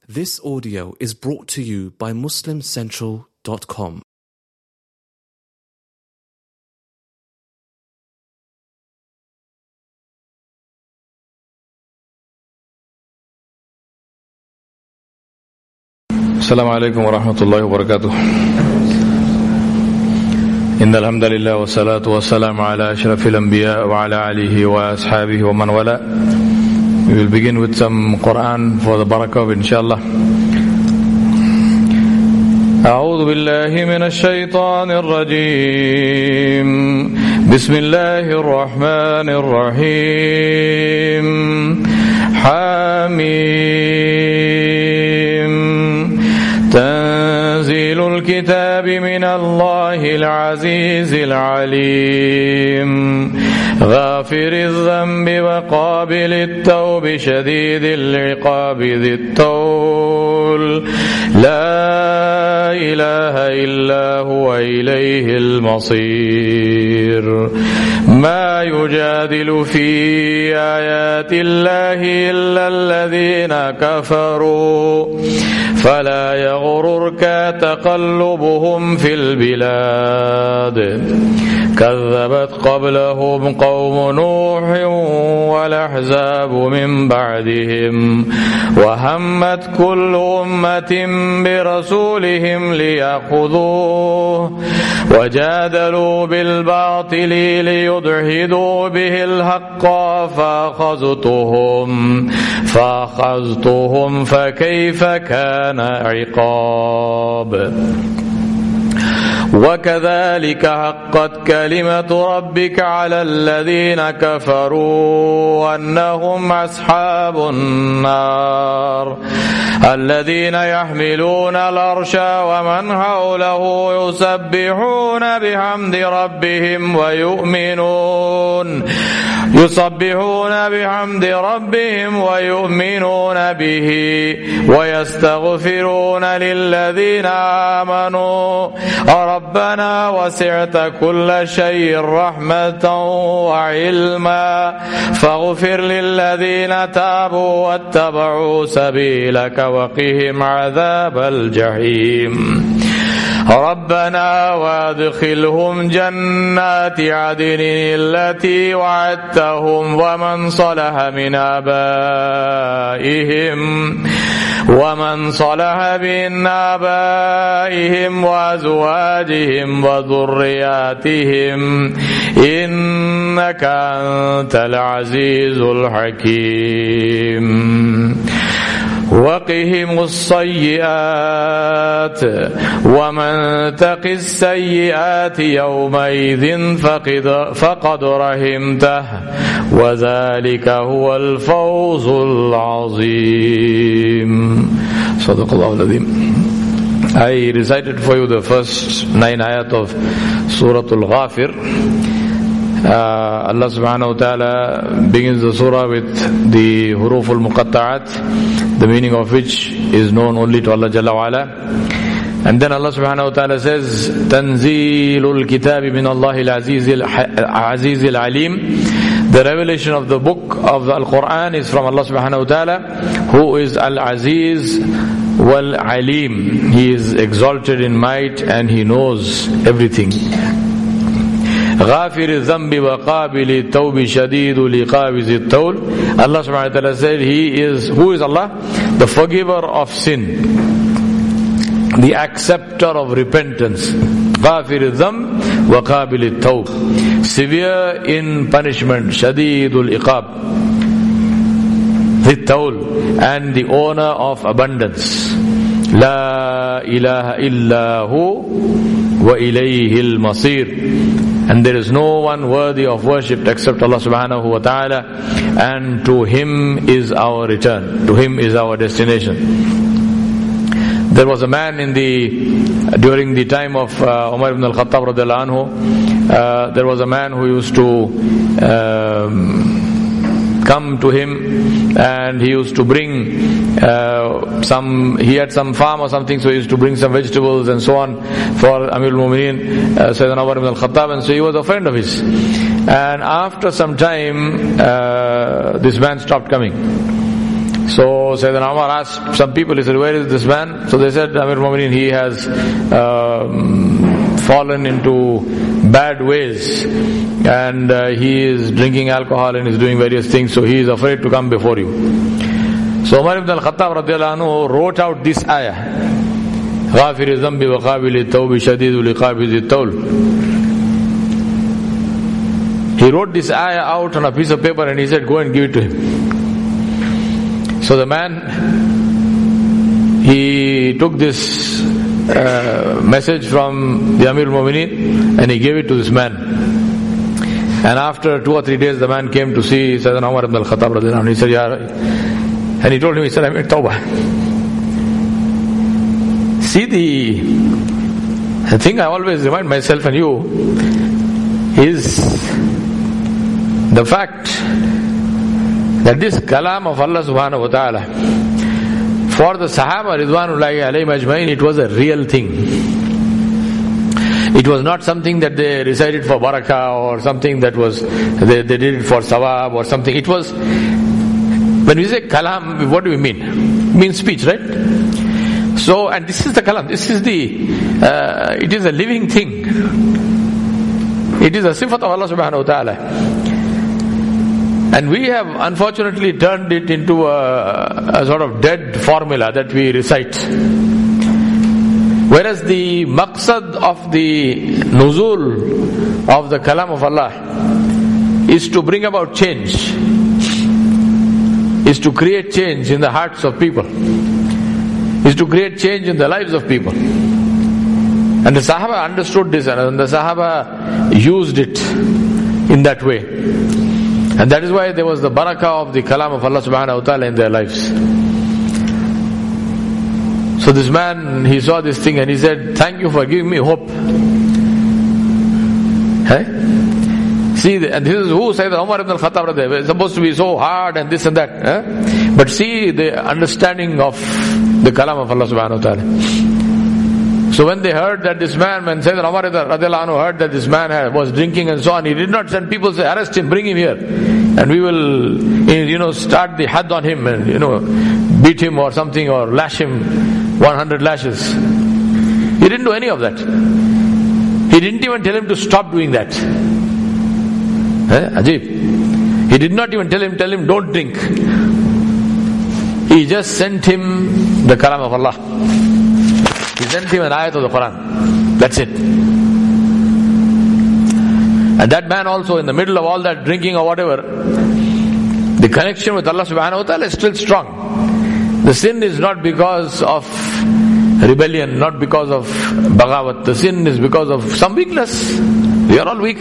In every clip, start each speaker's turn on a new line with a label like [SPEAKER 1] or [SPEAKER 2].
[SPEAKER 1] This audio is brought to you by MuslimCentral.com.
[SPEAKER 2] السلام عليكم ورحمة الله وبركاته. إن الحمد لله والصلاة والسلام على أشرف الأنبياء وعلى آله وأصحابه ومن والاه. We will begin with some Quran for the barakah of inshallah. أعوذ بالله من الشيطان الرجيم. بسم الله الرحمن الرحيم. حميم. تنزيل الكتاب من الله العزيز العليم. غافر الذنب وقابل التوب شديد العقاب ذي الطول لا إله إلا هو إليه المصير. ما يجادل في آيات الله إلا الذين كفروا فلا يغررك تقلبهم في البلاد. كذبت قبلهم قوم نوح والأحزاب من بعدهم وهمت كل أمة برسولهم ليأخذوه وجادلوا بالباطل ليدحضوا به الحق فأخذتهم فكيف كان عقاب. وكذلك حقت كلمة ربك على الذين كفروا أنهم أصحاب النار. الذين يحملون العرش ومن حوله يسبحون بحمد ربهم ويؤمنون به ويستغفرون للذين آمنوا ربنا وسعت كل شيء رحمة وعلما فاغفر للذين تابوا واتبعوا سبيلك وقهم عذاب الجحيم. ربنا وادخلهم جنات عدن التي وعدتهم ومن صلح من آبائهم وأزواجهم وذرياتهم إنك أنت العزيز الحكيم. وقهم السيئات ومن تق السيئات يومئذ فقد رحمته وذلك هو الفوز العظيم. صدق الله العظيم. I recited for you the first 9 ayat of Surah Al-Ghafir. Allah subhanahu wa ta'ala begins the surah with the huruf al-muqatta'at, the meaning of which is known only to Allah Jalla wa Ala. And then Allah subhanahu wa ta'ala says, Tanzeelul Kitabi min Allahi al-Aziz al-Alim. The revelation of the book of the Al-Quran is from Allah subhanahu wa ta'ala, who is Al-Aziz wal-Alim. He is exalted in might and He knows everything. غافر الذنب وقابل التوب شديد العقاب ذي الطول. Allah subhanahu wa ta'ala said who is Allah? The forgiver of sin, the acceptor of repentance. غافر الذنب وقابل التوب, severe in punishment, شديد العقاب ذي الطول, and the owner of abundance. لا إله إلا هو وإليه المصير. And there is no one worthy of worship except Allah subhanahu wa ta'ala, and to Him is our return, to Him is our destination. There was a man during the time of Umar ibn al-Khattab radhiyallahu anhu, there was a man who used to come to him, and he used to bring he had some farm or something, so he used to bring some vegetables and so on for Amir al-Mu'mineen, Sayyidina Umar ibn al-Khattab, and so he was a friend of his. And after some time, this man stopped coming. So Sayyidina Umar asked some people, he said, where is this man? So they said, Amir Mu'mineen, he has fallen into bad ways and he is drinking alcohol and is doing various things, so he is afraid to come before you. So Umar ibn al-Khattab radiallahu anhu wrote out this ayah, غَافِرِ الذَّنْبِ وَقَابِلِ التَّوْبِ شَدِيدُ الْعِقَابِ ذِي الطَّوْلِ. He wrote this ayah out on a piece of paper and he said, go and give it to him. So the man, he took this message from the Amir al-Mu'mineen and he gave it to this man. And after 2 or 3 days, the man came to see Sayyidina Umar ibn al-Khattab radiallahu anhu. He said, and he told him, he said, I made tawbah. See, the thing I always remind myself and you is the fact that this kalam of Allah subhanahu wa ta'ala, for the Sahaba Ridwanullahi alayhim ajmain, it was a real thing. It was not something that they recited for barakah or something that was, they did it for sawab or something. It was, when we say kalam, what do we mean? It means speech, right? So, and this is the kalam, this is it is a living thing. It is a sifat of Allah subhanahu wa ta'ala. And we have unfortunately turned it into a sort of dead formula that we recite. Whereas the maqsad of the nuzul of the kalam of Allah is to bring about change, is to create change in the hearts of people, is to create change in the lives of people. And the Sahaba understood this and the Sahaba used it in that way. And that is why there was the barakah of the kalam of Allah subhanahu wa ta'ala in their lives. So this man, he saw this thing and he said, thank you for giving me hope. See, and this is who Sayyidina Umar ibn al-Khattab, it's supposed to be so hard and this and that. But see the understanding of the kalam of Allah subhanahu wa ta'ala. So when they heard that this man, when Sayyidina Umar radiallahu anhu heard that this man was drinking and so on, he did not send people to say, arrest him, bring him here, and we will, start the had on him and, beat him or something or lash him 100 lashes. He didn't do any of that. He didn't even tell him to stop doing that. Ajib. He did not even tell him, don't drink. He just sent him the kalam of Allah. He sent him an ayat of the Quran. That's it. And that man also, in the middle of all that drinking or whatever, the connection with Allah subhanahu wa ta'ala is still strong. The sin is not because of rebellion, not because of baghawat. The sin is because of some weakness. We are all weak.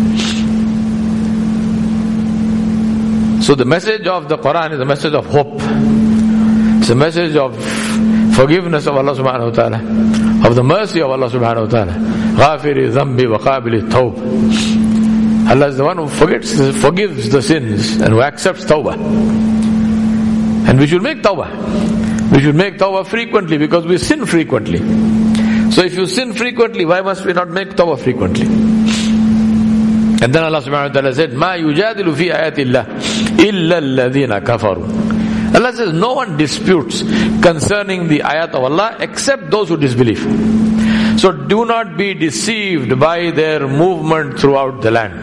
[SPEAKER 2] So the message of the Quran is a message of hope. It's a message of forgiveness of Allah subhanahu wa ta'ala, of the mercy of Allah subhanahu wa ta'ala. غَافِرِ ذَنْبِ وَقَابِلِ التَّوْبِ. Allah is the one who forgives the sins and who accepts tawbah. And we should make tawbah. We should make tawbah frequently because we sin frequently. So if you sin frequently, why must we not make tawbah frequently? And then Allah subhanahu wa ta'ala said, مَا يُجَادِلُ فِي آيَاتِ اللَّهِ إِلَّا الَّذِينَ كَفَرُوا. Allah says, no one disputes concerning the ayat of Allah except those who disbelieve. So do not be deceived by their movement throughout the land.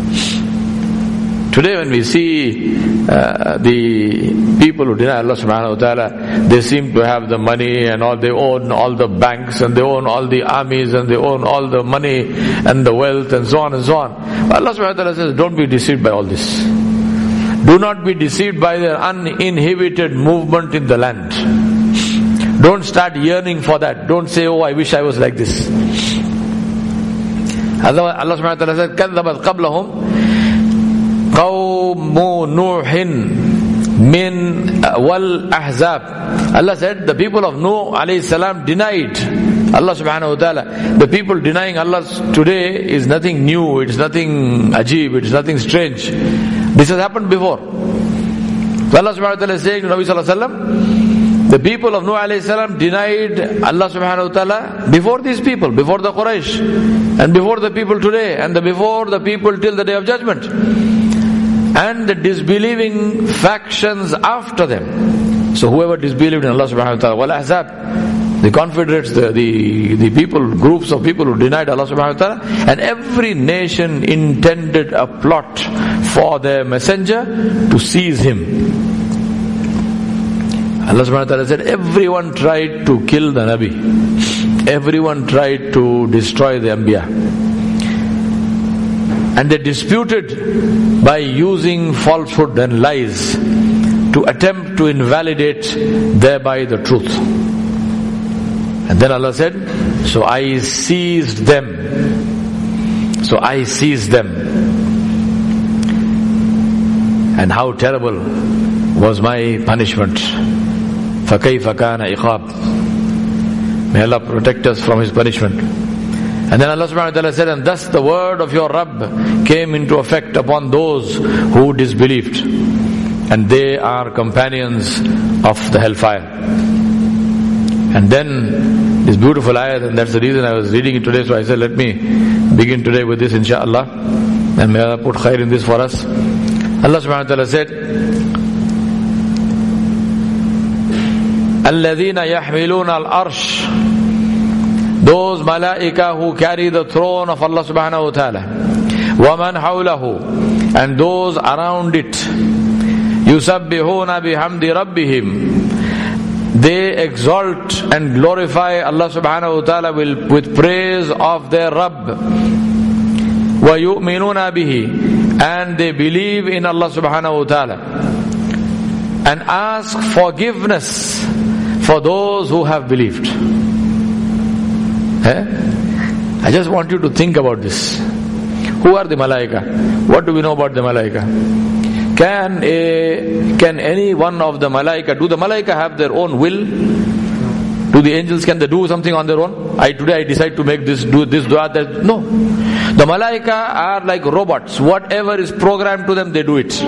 [SPEAKER 2] Today when we see the people who deny Allah subhanahu wa ta'ala, they seem to have the money and all, they own all the banks and they own all the armies and they own all the money and the wealth and so on and so on. But Allah subhanahu wa ta'ala says, don't be deceived by all this. Do not be deceived by their uninhibited movement in the land. Don't start yearning for that. Don't say, oh, I wish I was like this. Allah subhanahu wa ta'ala said, كَذَّبَتْ قَبْلَهُمْ قَوْمُ نُوحٍ مِّنْ وَالْأَحْزَابِ. Allah said, the people of Nuh alayhi salam denied Allah subhanahu wa ta'ala. The people denying Allah today is nothing new, it's nothing ajib, it's nothing strange. This has happened before. So Allah subhanahu wa ta'ala is saying to Nabi sallallahu alayhi wa sallam, the people of Nuh alayhi salam denied Allah subhanahu wa ta'ala before these people, before the Quraysh, and before the people today, and before the people till the day of judgment. And the disbelieving factions after them. So whoever disbelieved in Allah subhanahu wa ta'ala, wal ahzab, the confederates, the people, groups of people who denied Allah subhanahu wa ta'ala, and every nation intended a plot for their messenger to seize him. Allah subhanahu wa ta'ala said, everyone tried to kill the Nabi. Everyone tried to destroy the Anbiya. And they disputed by using falsehood and lies to attempt to invalidate thereby the truth. And then Allah said, so I seized them. So I seized them. And how terrible was my punishment. فَكَيْفَ كَانَ إِقَابٍ. May Allah protect us from His punishment. And then Allah subhanahu wa ta'ala said, and thus the word of your Rabb came into effect upon those who disbelieved. And they are companions of the hellfire. And then this beautiful ayat, and that's the reason I was reading it today, so I said let me begin today with this inshaAllah. And may Allah put khair in this for us. Allah subhanahu wa ta'ala said, الَّذِينَ يَحْمِلُونَ الْأَرْشِ, those malaika who carry the throne of Allah subhanahu wa ta'ala, وَمَنْ حَوْلَهُ, and those around it, يُسَبِّحُونَ بِحَمْدِ رَبِّهِمْ, they exalt and glorify Allah subhanahu wa ta'ala with praise of their Rabb. وَيُؤْمِنُونَ بِهِ, and they believe in Allah subhanahu wa ta'ala and ask forgiveness for those who have believed. I just want you to think about this. Who are the malaika? What do we know about the malaika? Can any one of the malaika, do the malaika have their own will? Do the angels, can they do something on their own? Today I decide to make this, do this, dua, that. No. The malaika are like robots. Whatever is programmed to them, they do it.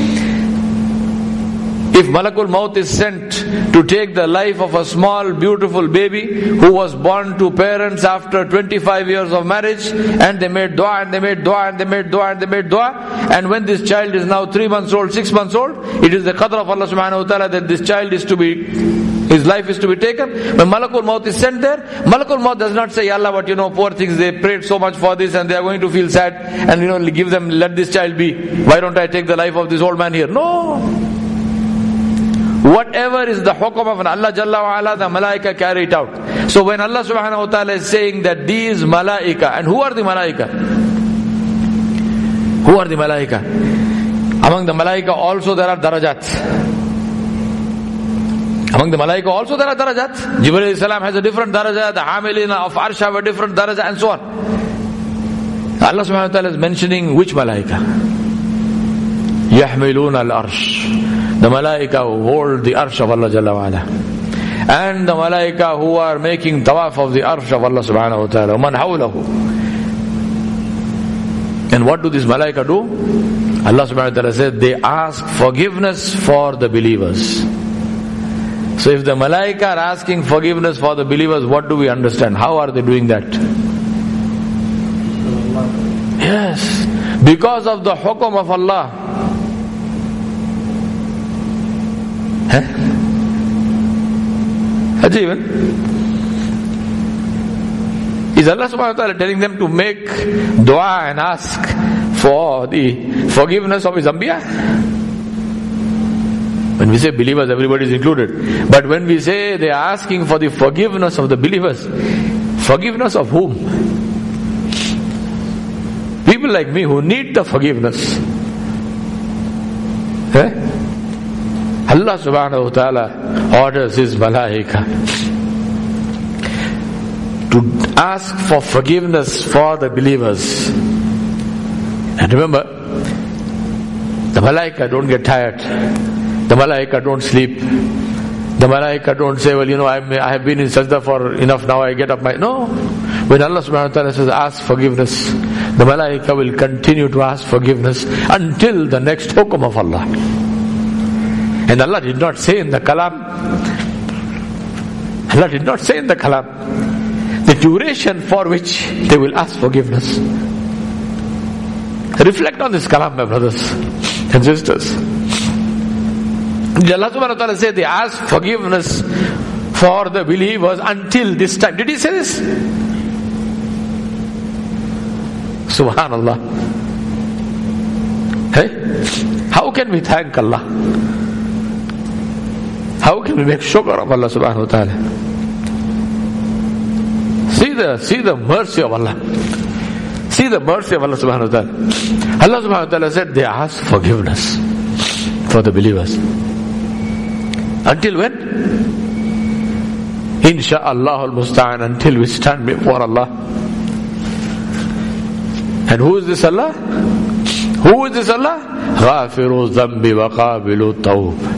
[SPEAKER 2] If Malakul Maut is sent to take the life of a small beautiful baby who was born to parents after 25 years of marriage, and they made dua and they made dua and they made dua and they made dua, and when this child is now 3 months old, 6 months old, it is the qadr of Allah subhanahu wa ta'ala that this child is to be, his life is to be taken. When Malakul Maut is sent there, Malakul Maut does not say, Ya Allah, but poor things, they prayed so much for this and they are going to feel sad, and give them, let this child be. Why don't I take the life of this old man here? No. Whatever is the hukum of Allah Jalla wa Ala, the malaika carry it out. So when Allah subhanahu wa ta'ala is saying that these malaika, and who are the malaika? Who are the malaika? Among the malaika also there are darajat. Among the malaika also there are darajat. Jibreel alayhi salam has a different daraja, the Hamilina of Arsh have a different daraja, and so on. Allah subhanahu wa ta'ala is mentioning which malaika? يَحْمِلُونَ الْأَرْشِ, the malaika who hold the arsh of Allah Jalla wa Ala, and the malaika who are making tawaf of the arsh of Allah subhanahu wa ta'ala, وَمَنْ حَوْلَهُ. And what do these malaika do? Allah subhanahu wa ta'ala said, they ask forgiveness for the believers. So if the malaika are asking forgiveness for the believers, what do we understand? How are they doing that? Yes, because of the hukum of Allah. Ajiban. Is Allah subhanahu wa ta'ala telling them to make dua and ask for the forgiveness of His Anbiya? When we say believers, everybody is included. But when we say they are asking for the forgiveness of the believers, forgiveness of whom? People like me who need the forgiveness. Allah subhanahu wa ta'ala orders His malaika to ask for forgiveness for the believers. And remember, the malaika don't get tired. The malaika don't sleep. The malaika don't say, well, I have been in sajda for enough, now I get up my... No. When Allah subhanahu wa ta'ala says, ask forgiveness, the malaika will continue to ask forgiveness until the next hukum of Allah. And Allah did not say in the kalam, Allah did not say in the kalam the duration for which they will ask forgiveness. Reflect on this kalam, my brothers and sisters. Allah subhanahu wa ta'ala said they asked forgiveness for the believers until this time. Did he say this? Subhanallah. Hey? How can we thank Allah? How can we make shukr of Allah subhanahu wa ta'ala? See the mercy of Allah. See the mercy of Allah subhanahu wa ta'ala. Allah subhanahu wa ta'ala said they asked forgiveness for the believers. Until when? Insha'Allah al-Musta'an, until we stand before Allah. And who is this Allah? Who is this Allah? Ghafiru dhanbi wa qabilu tawb.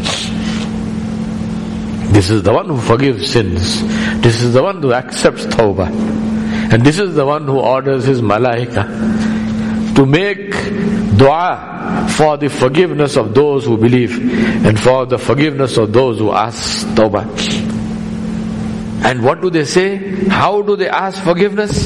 [SPEAKER 2] This is the one who forgives sins. This is the one who accepts tawbah. And this is the one who orders his malaika to make dua for the forgiveness of those who believe and for the forgiveness of those who ask tawbah. And what do they say? How do they ask forgiveness?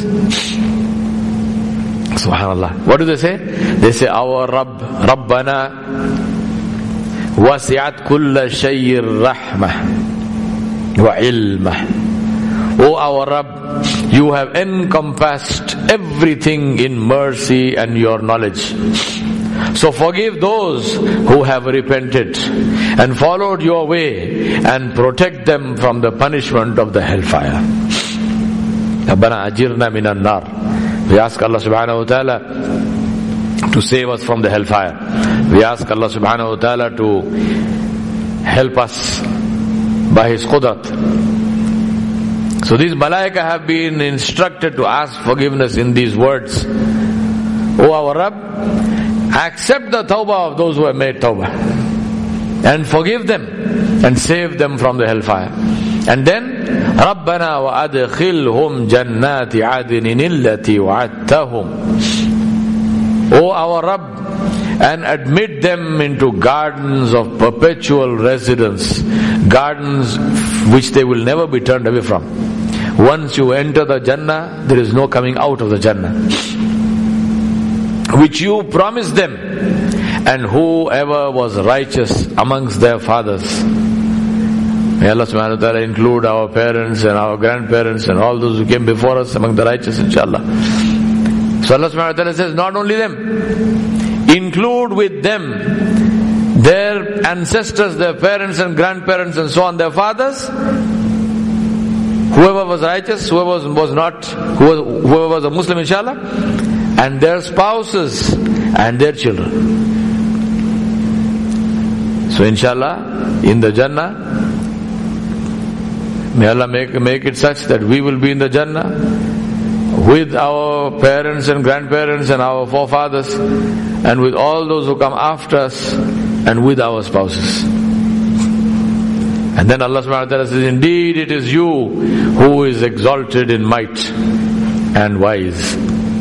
[SPEAKER 2] Subhanallah. What do they say? They say, our Rabbana wasi'at kulla shayyir rahmah wa ilmah. O our Rabb, you have encompassed everything in mercy and your knowledge. So forgive those who have repented and followed your way and protect them from the punishment of the hellfire. Rabbana ajirna minan nar. We ask Allah subhanahu wa ta'ala to save us from the hellfire. We ask Allah subhanahu wa ta'ala to help us by His qudrat. So these malaika have been instructed to ask forgiveness in these words. O our Rabb, accept the tawbah of those who have made tawbah and forgive them and save them from the hellfire. And then رَبَّنَا وَأَدْخِلْهُمْ جَنَّاتِ عَدْنٍ الَّتِي وَعَدْتَهُمْ. O our Rabb, and admit them into gardens of perpetual residence, gardens which they will never be turned away from. Once you enter the Jannah, there is no coming out of the Jannah, which you promised them, and whoever was righteous amongst their fathers. May Allah subhanahu wa ta'ala include our parents and our grandparents and all those who came before us among the righteous, inshallah. So Allah subhanahu wa ta'ala says, not only them, include with them their ancestors, their parents and grandparents and so on, their fathers, whoever was righteous, whoever was not, whoever was a Muslim, inshallah, and their spouses and their children. So inshallah, in the Jannah, may Allah make it such that we will be in the Jannah with our parents and grandparents and our forefathers and with all those who come after us and with our spouses. And then Allah subhanahu wa ta'ala says, indeed it is you who is exalted in might and wise.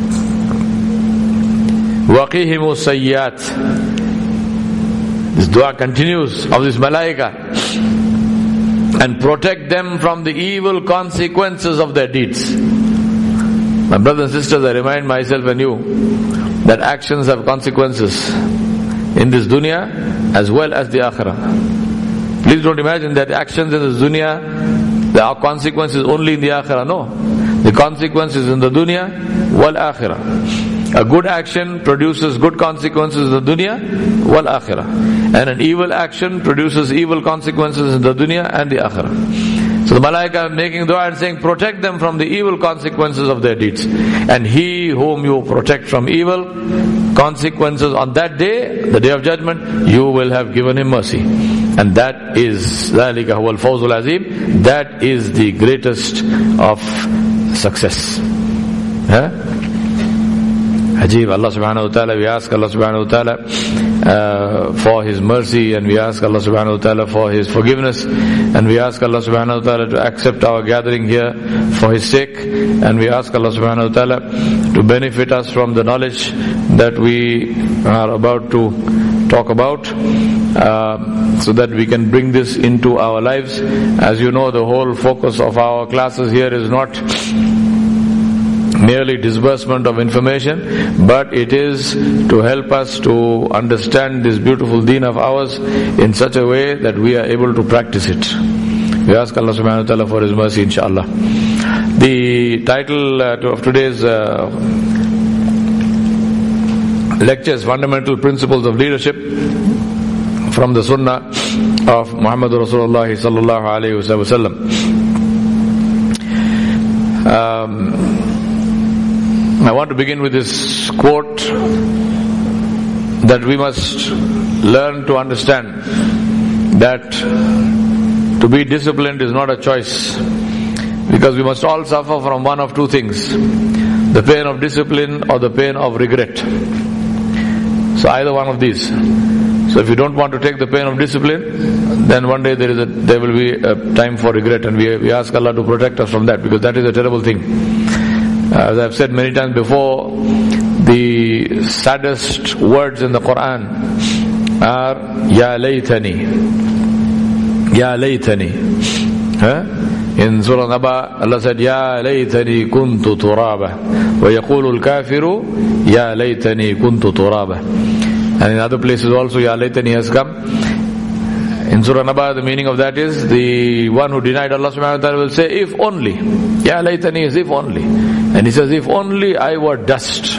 [SPEAKER 2] وَقِهِمُ السَّيِّئَاتِ. This dua continues of this malaika. And protect them from the evil consequences of their deeds. My brothers and sisters, I remind myself and you that actions have consequences in this dunya as well as the akhirah. Please don't imagine that actions in this dunya, there are consequences only in the akhirah. No. The consequences in the dunya wal akhirah. A good action produces good consequences in the dunya wal akhirah. And an evil action produces evil consequences in the dunya and the akhirah. So the malaika are making dua and saying, protect them from the evil consequences of their deeds. And he whom you protect from evil consequences on that day, the day of judgment, you will have given him mercy. And that is ذَلِكَ هُوَ الْفَوْزُ الْعَظِيمُ. That is the greatest of success. Ajib, Allah subhanahu wa ta'ala, we ask Allah subhanahu wa ta'ala for His mercy, and we ask Allah subhanahu wa ta'ala for His forgiveness, and we ask Allah subhanahu wa ta'ala to accept our gathering here for His sake, and we ask Allah subhanahu wa ta'ala to benefit us from the knowledge that we are about to talk about, so that we can bring this into our lives. As you know, the whole focus of our classes here is not merely disbursement of information, but it is to help us to understand this beautiful deen of ours in such a way that we are able to practice it. We ask Allah subhanahu wa ta'ala for His mercy, inshallah. The title of today's lecture is Fundamental Principles of Leadership from the Sunnah of Muhammad Rasulullah sallallahu alayhi wa sallam. I want to begin with this quote that we must learn to understand that to be disciplined is not a choice, because we must all suffer from one of two things: the pain of discipline or the pain of regret. So either one of these. So if you don't want to take the pain of discipline, then one day there will be a time for regret, and we ask Allah to protect us from that, because that is a terrible thing. As I've said many times before, the saddest words in the Quran are Ya laytani. Ya laytani. In Surah Naba, Allah said Ya laytani kuntu turaba wa yaqulu al-kafiru Ya laytani kuntu turaba. And in other places also Ya laytani has come. In Surah Naba, the meaning of that is the one who denied Allah subhanahu wa ta'ala will say, if only. Ya laytani is if only. And he says, if only I were dust.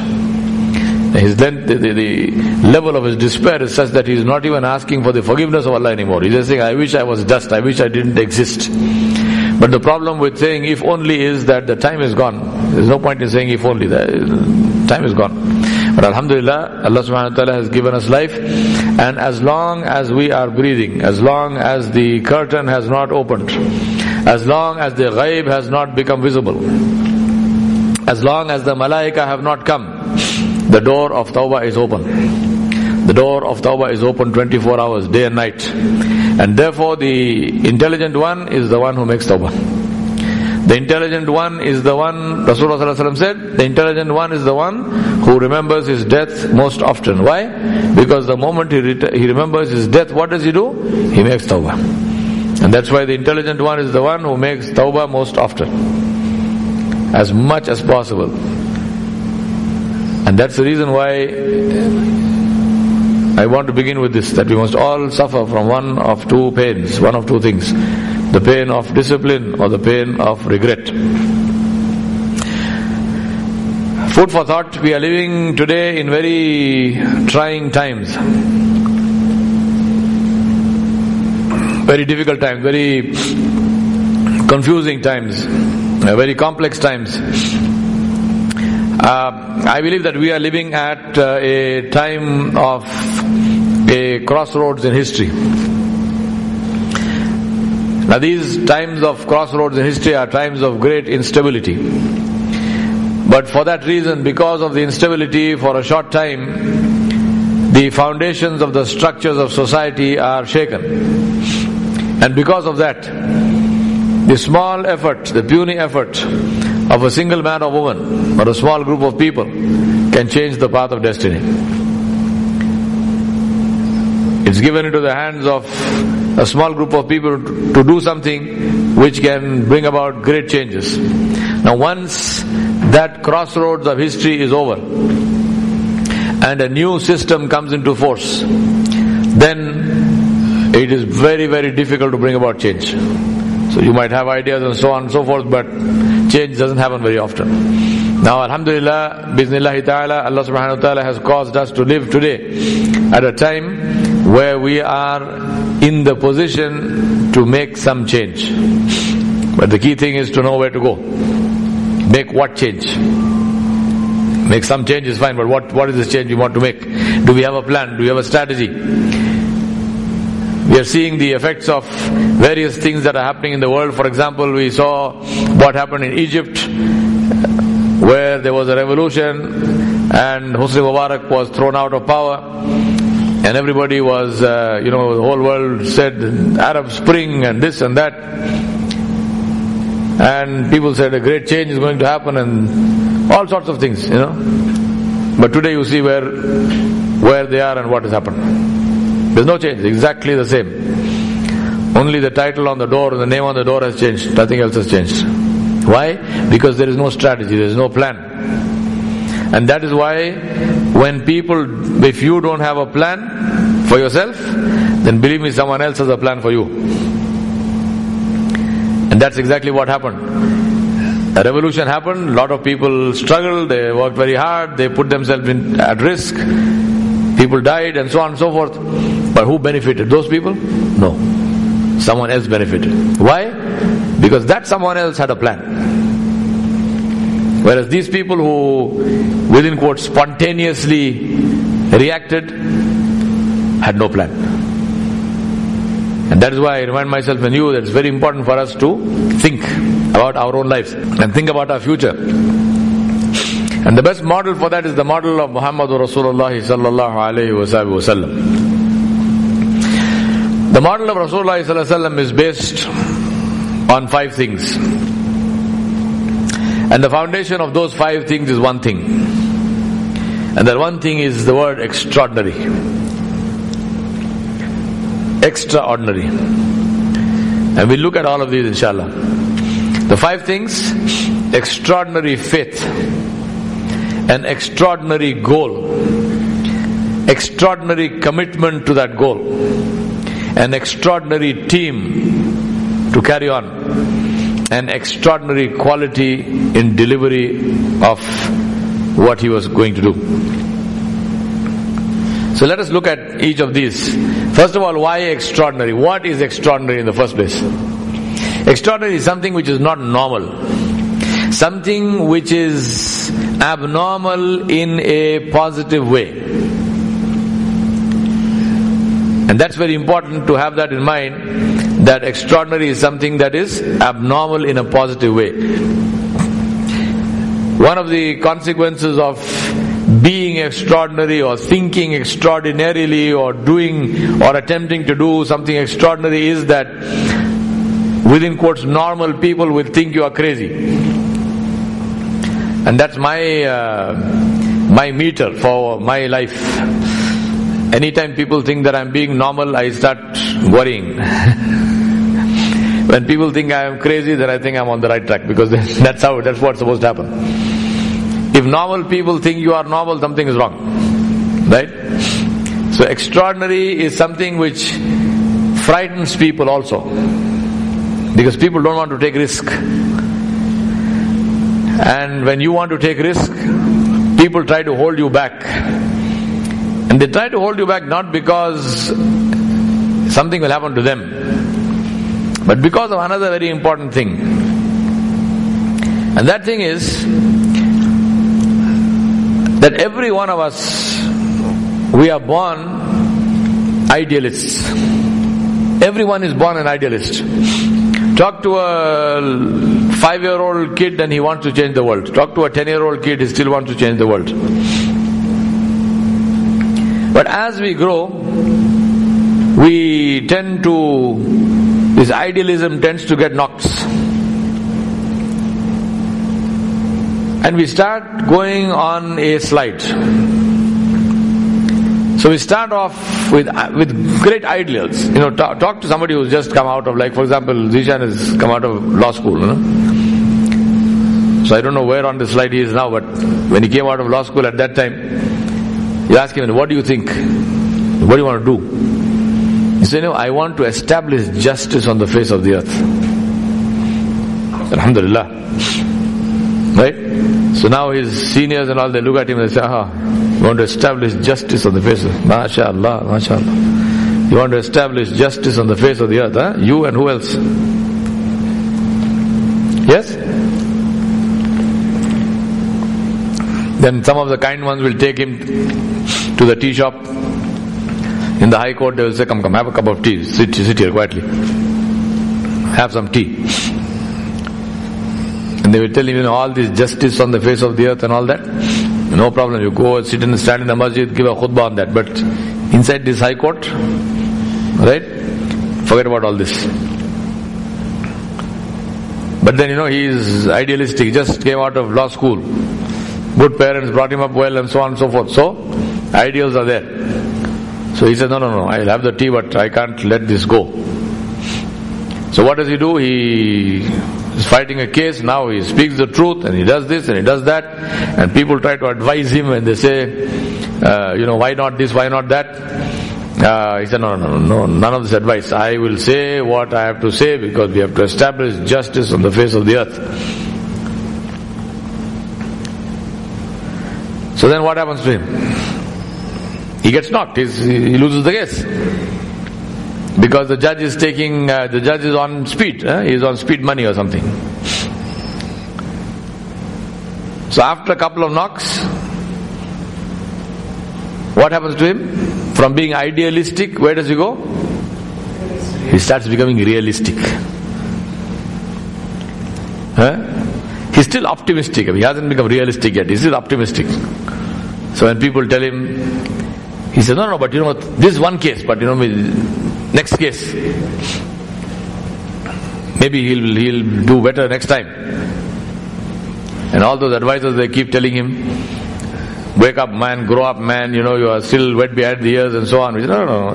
[SPEAKER 2] The level of his despair is such that he is not even asking for the forgiveness of Allah anymore. He's just saying, I wish I was dust, I wish I didn't exist. But the problem with saying if only is that the time is gone. There's no point in saying if only, the time is gone. But alhamdulillah, Allah subhanahu wa ta'ala has given us life, and as long as we are breathing, as long as the curtain has not opened, as long as the ghaib has not become visible, as long as the malaika have not come, the door of tawbah is open. The door of tawbah is open 24 hours, day and night. And therefore the intelligent one is the one who makes tawbah. The intelligent one is the one, Rasulullah ﷺ said, the intelligent one is the one who remembers his death most often. Why? Because the moment he remembers his death, what does he do? He makes tawbah. And that's why the intelligent one is the one who makes tawbah most often, as much as possible. And that's the reason why I want to begin with this, that we must all suffer from one of two pains, one of two things: the pain of discipline or the pain of regret. Food for thought. We are living today in very trying times, very difficult times, very confusing times, very complex times. I believe that we are living at a time of a crossroads in history. Now these times of crossroads in history are times of great instability. But for that reason, because of the instability, for a short time, the foundations of the structures of society are shaken. And because of that, the small effort, the puny effort of a single man or woman or a small group of people can change the path of destiny. It's given into the hands of a small group of people to do something which can bring about great changes. Now once that crossroads of history is over and a new system comes into force, then it is very, very difficult to bring about change. So you might have ideas and so on and so forth, but change doesn't happen very often. Now alhamdulillah, bismillahi ta'ala, Allah subhanahu wa ta'ala has caused us to live today at a time where we are in the position to make some change. But the key thing is to know where to go. Make what change? Make some change is fine, but what is this change you want to make? Do we have a plan? Do we have a strategy? We are seeing the effects of various things that are happening in the world. For example, we saw what happened in Egypt, where there was a revolution and Hosni Mubarak was thrown out of power, and everybody was, the whole world said Arab Spring and this and that, and people said a great change is going to happen and all sorts of things, But today you see where they are and what has happened. There's no change, exactly the same. Only the title on the door, the name on the door has changed. Nothing else has changed. Why? Because there is no strategy, there is no plan. And that is why if you don't have a plan for yourself, then believe me, someone else has a plan for you. And that's exactly what happened. A revolution happened, a lot of people struggled, they worked very hard, they put themselves at risk, people died and so on and so forth. But who benefited? Those people? No. Someone else benefited. Why? Because that someone else had a plan. Whereas these people who, within quotes, spontaneously reacted, had no plan. And that is why I remind myself and you that it's very important for us to think about our own lives and think about our future. And the best model for that is the model of Muhammadur Rasulullah sallallahu alayhi wa sallam. The model of Rasulullah sallallahu alayhi wa sallam is based on 5 things. And the foundation of those 5 things is one thing. And that one thing is the word extraordinary. Extraordinary. And we'll look at all of these inshallah. The 5 things: extraordinary faith, an extraordinary goal, extraordinary commitment to that goal, an extraordinary team to carry on, an extraordinary quality in delivery of what he was going to do. So let us look at each of these. First of all, why extraordinary? What is extraordinary in the first place? Extraordinary is something which is not normal. Something which is abnormal in a positive way. And that's very important to have that in mind, that extraordinary is something that is abnormal in a positive way. One of the consequences of being extraordinary or thinking extraordinarily or doing or attempting to do something extraordinary is that, within quotes, normal people will think you are crazy. And that's my meter for my life. Anytime people think that I'm being normal, I start worrying. When people think I am crazy, then I think I'm on the right track, because that's what's supposed to happen. If normal people think you are normal, something is wrong. Right? So extraordinary is something which frightens people also. Because people don't want to take risk. And when you want to take risk, people try to hold you back. And they try to hold you back not because something will happen to them, but because of another very important thing. And that thing is that every one of us, we are born idealists. Everyone is born an idealist. Talk to a 5-year-old kid and he wants to change the world. Talk to a 10-year-old kid, he still wants to change the world. But as we grow, this idealism tends to get knocks. And we start going on a slide. So we start off with great ideals. Talk to somebody who's just come out of, like, for example, Zishan has come out of law school. So I don't know where on the slide he is now, but when he came out of law school at that time, you ask him, what do you think? What do you want to do? He said, I want to establish justice on the face of the earth. Alhamdulillah. Right? So now his seniors and all, they look at him and they say, you want to establish justice on the face of the earth. MashaAllah, MashaAllah. You want to establish justice on the face of the earth, huh? You and who else? Yes? Then some of the kind ones will take him to the tea shop. In the High Court, they will say, come, have a cup of tea. Sit here quietly. Have some tea. And they will tell him, all this justice on the face of the earth and all that. No problem. You go stand in the masjid, give a khutbah on that. But inside this High Court, right? Forget about all this. But then, he is idealistic. He just came out of law school. Good parents brought him up well and so on and so forth. So, ideals are there. So he says, no, I'll have the tea, but I can't let this go. So what does he do? He He's fighting a case, now he speaks the truth and he does this and he does that, and people try to advise him and they say, why not this, why not that? He said, no, none of this advice. I will say what I have to say because we have to establish justice on the face of the earth. So then what happens to him? He gets knocked, he loses the case. Because the judge is on speed, he is on speed money or something. So after a couple of knocks, what happens to him? From being idealistic, where does he go? He starts becoming realistic. He's still optimistic. He hasn't become realistic yet. He's still optimistic. So when people tell him, he says, no, but this is one case, but next case, maybe he'll do better next time. And all those advisors, they keep telling him, wake up man, grow up man, you are still wet behind the ears and so on. He said, no.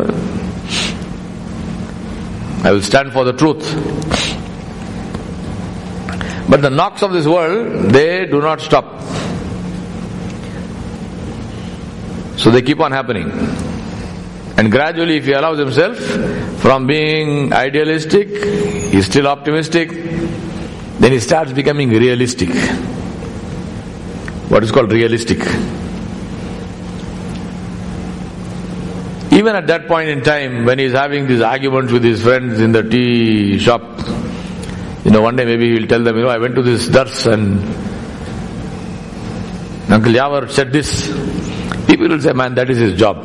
[SPEAKER 2] I will stand for the truth. But the knocks of this world, they do not stop. So they keep on happening. And gradually, if he allows himself, from being idealistic, he's still optimistic, then he starts becoming realistic. What is called realistic. Even at that point in time, when he's having these arguments with his friends in the tea shop, one day maybe he'll tell them, I went to this dars and Uncle Yawar said this. People will say, man, that is his job.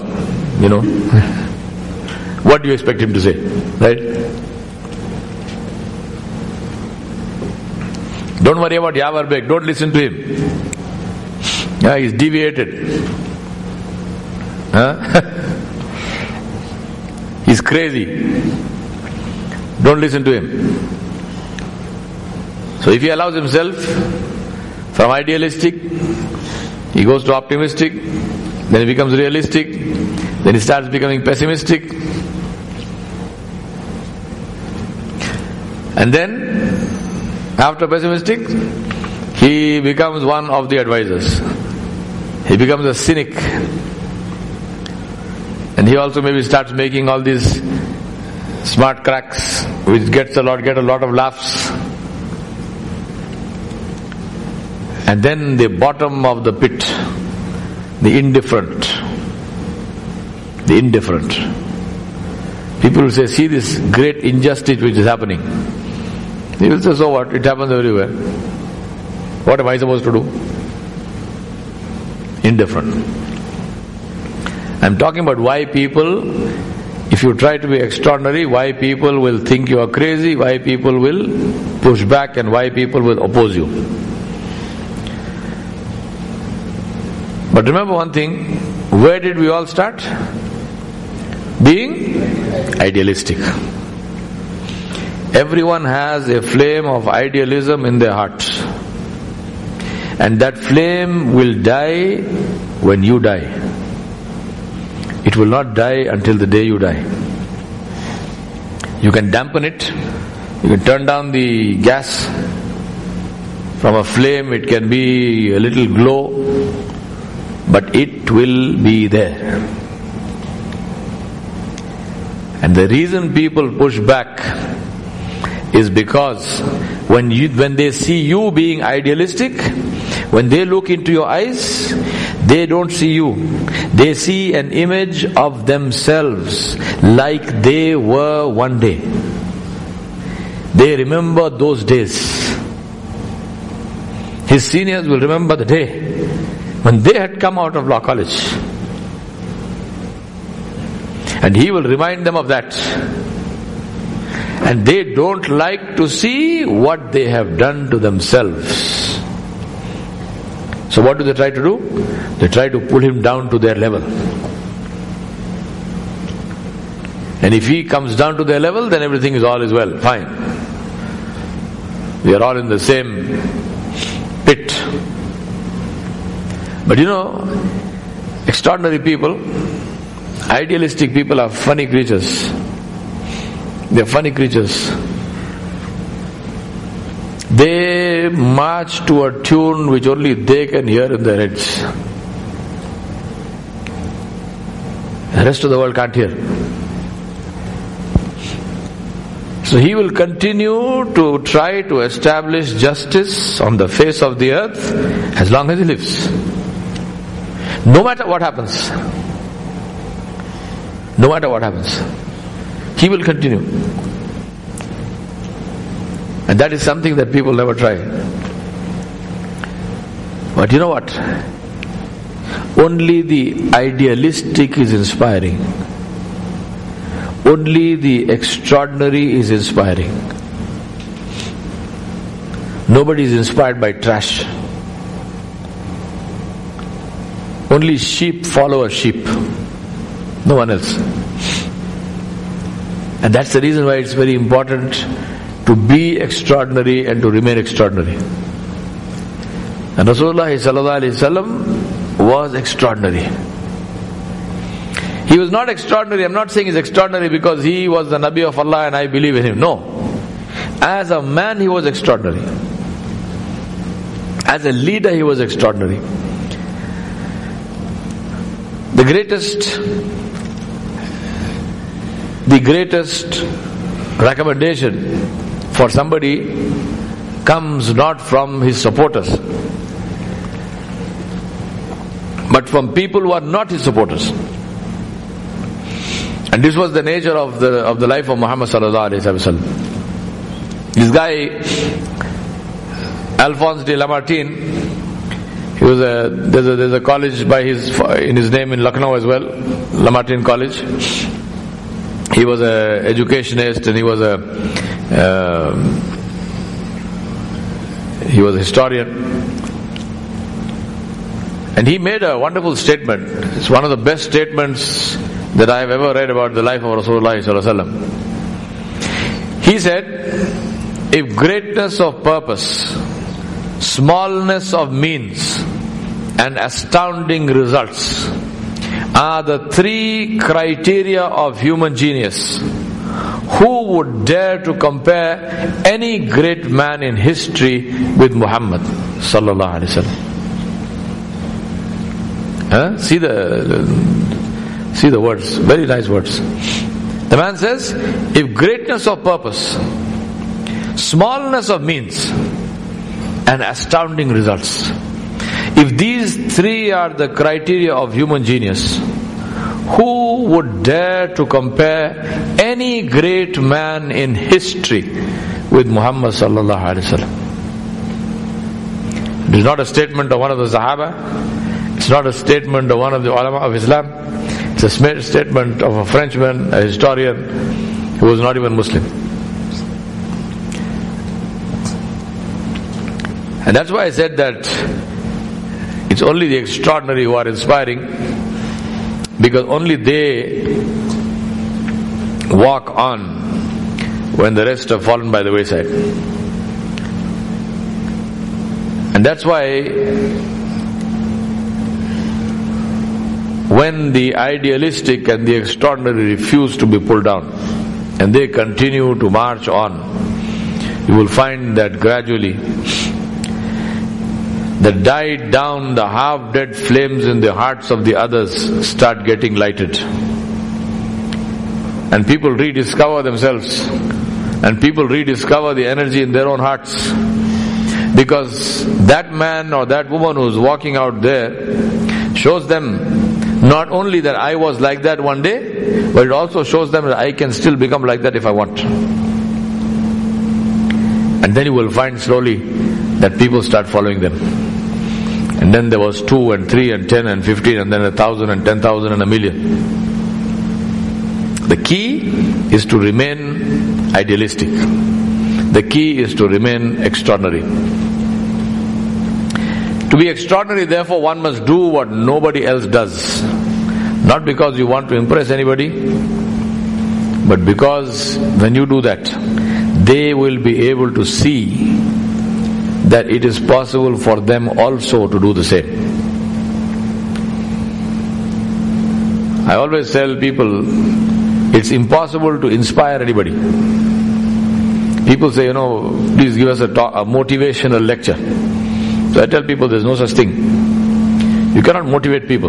[SPEAKER 2] What do you expect him to say? Right? Don't worry about Yawar Beg. Don't listen to him. He's deviated. He's crazy. Don't listen to him. So if he allows himself from idealistic, he goes to optimistic, then he becomes realistic, then he starts becoming pessimistic, and then after pessimistic, he becomes one of the advisors. He becomes a cynic, and he also maybe starts making all these smart cracks which get a lot of laughs. And then the bottom of the pit, the indifferent. People will say, see this great injustice which is happening. He will say, so what? It happens everywhere. What am I supposed to do? Indifferent. I'm talking about why people, if you try to be extraordinary, why people will think you are crazy, why people will push back, and why people will oppose you. But remember one thing, where did we all start? Being idealistic. Everyone has a flame of idealism in their heart. And that flame will die when you die. It will not die until the day you die. You can dampen it, you can turn down the gas. From a flame it can be a little glow, but it will be there. And the reason people push back is because when they see you being idealistic, when they look into your eyes, they don't see you. They see an image of themselves like they were one day. They remember those days. His seniors will remember the day when they had come out of law college. And he will remind them of that. And they don't like to see what they have done to themselves. So what do they try to do? They try to pull him down to their level. And if he comes down to their level, then everything is all is well, fine. We are all in the same pit. But extraordinary people, idealistic people are funny creatures. They are funny creatures. They march to a tune which only they can hear in their heads. The rest of the world can't hear. So he will continue to try to establish justice on the face of the earth as long as he lives. No matter what happens. No matter what happens. He will continue. And that is something that people never try. But you know what? Only the idealistic is inspiring. Only the extraordinary is inspiring. Nobody is inspired by trash. Only sheep follow a sheep. No one else. And that's the reason why it's very important to be extraordinary and to remain extraordinary. And Rasulullah sallallahu alaihi wasallam was extraordinary. He was not extraordinary. I'm not saying he's extraordinary because he was the Nabi of Allah and I believe in him. No. As a man, he was extraordinary. As a leader, he was extraordinary. The greatest recommendation for somebody comes not from his supporters, but from people who are not his supporters. And this was the nature of the life of Muhammad sallallahu alaihi wasallam. This guy, Alphonse de Lamartine, he was there's a college in his name in Lucknow as well, Lamartine College. He was an educationist and he was a historian. And he made a wonderful statement. It's one of the best statements that I have ever read about the life of Rasulullah sallallahu alaihi wasallam. He said, if greatness of purpose, smallness of means, and astounding results are the three criteria of human genius, who would dare to compare any great man in history with Muhammad sallallahu alaihi wasallam? See the words, very nice words. The man says, if greatness of purpose, smallness of means, and astounding results, if these three are the criteria of human genius, who would dare to compare any great man in history with Muhammad sallallahu alaihi wasallam? It is not a statement of one of the Sahaba. It's not a statement of one of the ulama of Islam. It's a statement of a Frenchman, a historian, who was not even Muslim. And that's why I said that it's only the extraordinary who are inspiring, because only they walk on when the rest have fallen by the wayside. And that's why when the idealistic and the extraordinary refuse to be pulled down and they continue to march on, you will find that gradually the died down, the half-dead flames in the hearts of the others start getting lighted. And people rediscover themselves. And people rediscover the energy in their own hearts. Because that man or that woman who's walking out there shows them not only that I was like that one day, but it also shows them that I can still become like that if I want. And then you will find slowly that people start following them. And then there was 2 and 3 and 10 and 15 and then 1,000 and 10,000 and 1,000,000. The key is to remain idealistic. The key is to remain extraordinary. To be extraordinary, therefore, one must do what nobody else does. Not because you want to impress anybody, but because when you do that, they will be able to see that it is possible for them also to do the same. I always tell people, it's impossible to inspire anybody. People say, please give us a motivational lecture. So I tell people there's no such thing. You cannot motivate people.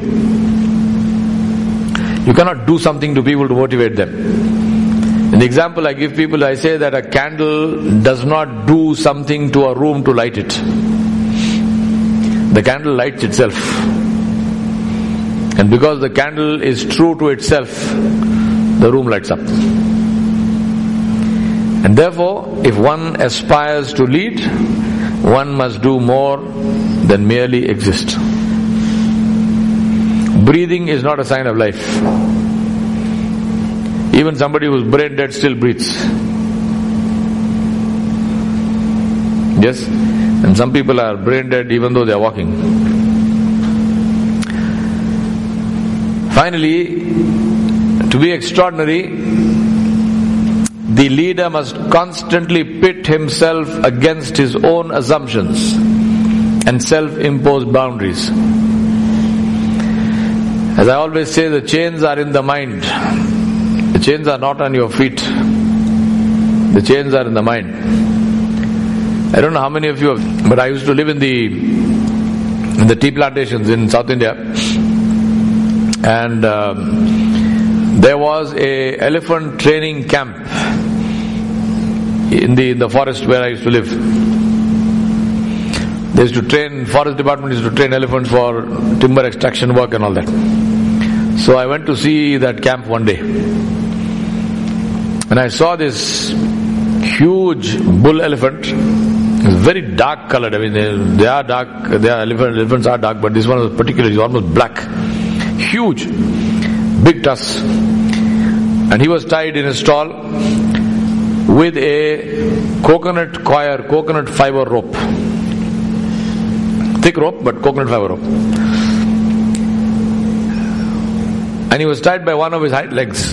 [SPEAKER 2] You cannot do something to people to motivate them. An example I give people, I say that a candle does not do something to a room to light it. The candle lights itself. And because the candle is true to itself, the room lights up. And therefore, if one aspires to lead, one must do more than merely exist. Breathing is not a sign of life. Even somebody who's brain dead still breathes. Yes? And some people are brain dead even though they are walking. Finally, to be extraordinary, the leader must constantly pit himself against his own assumptions and self-imposed boundaries. As I always say, the chains are in the mind. The chains are not on your feet. The chains are in the mind. I don't know how many of you have, but I used to live in the tea plantations in South India, and there was a elephant training camp in the forest where I used to live. They used to train, forest department used to train elephants for timber extraction work and all that. So I went to see that camp one day, and I saw this huge bull elephant. It's very dark colored. I mean, they are dark. Elephants are dark, but this one was particularly almost black. Huge, big tusks, and he was tied in a stall with a coconut fiber rope. Thick rope, but coconut fiber rope. And he was tied by one of his hind legs.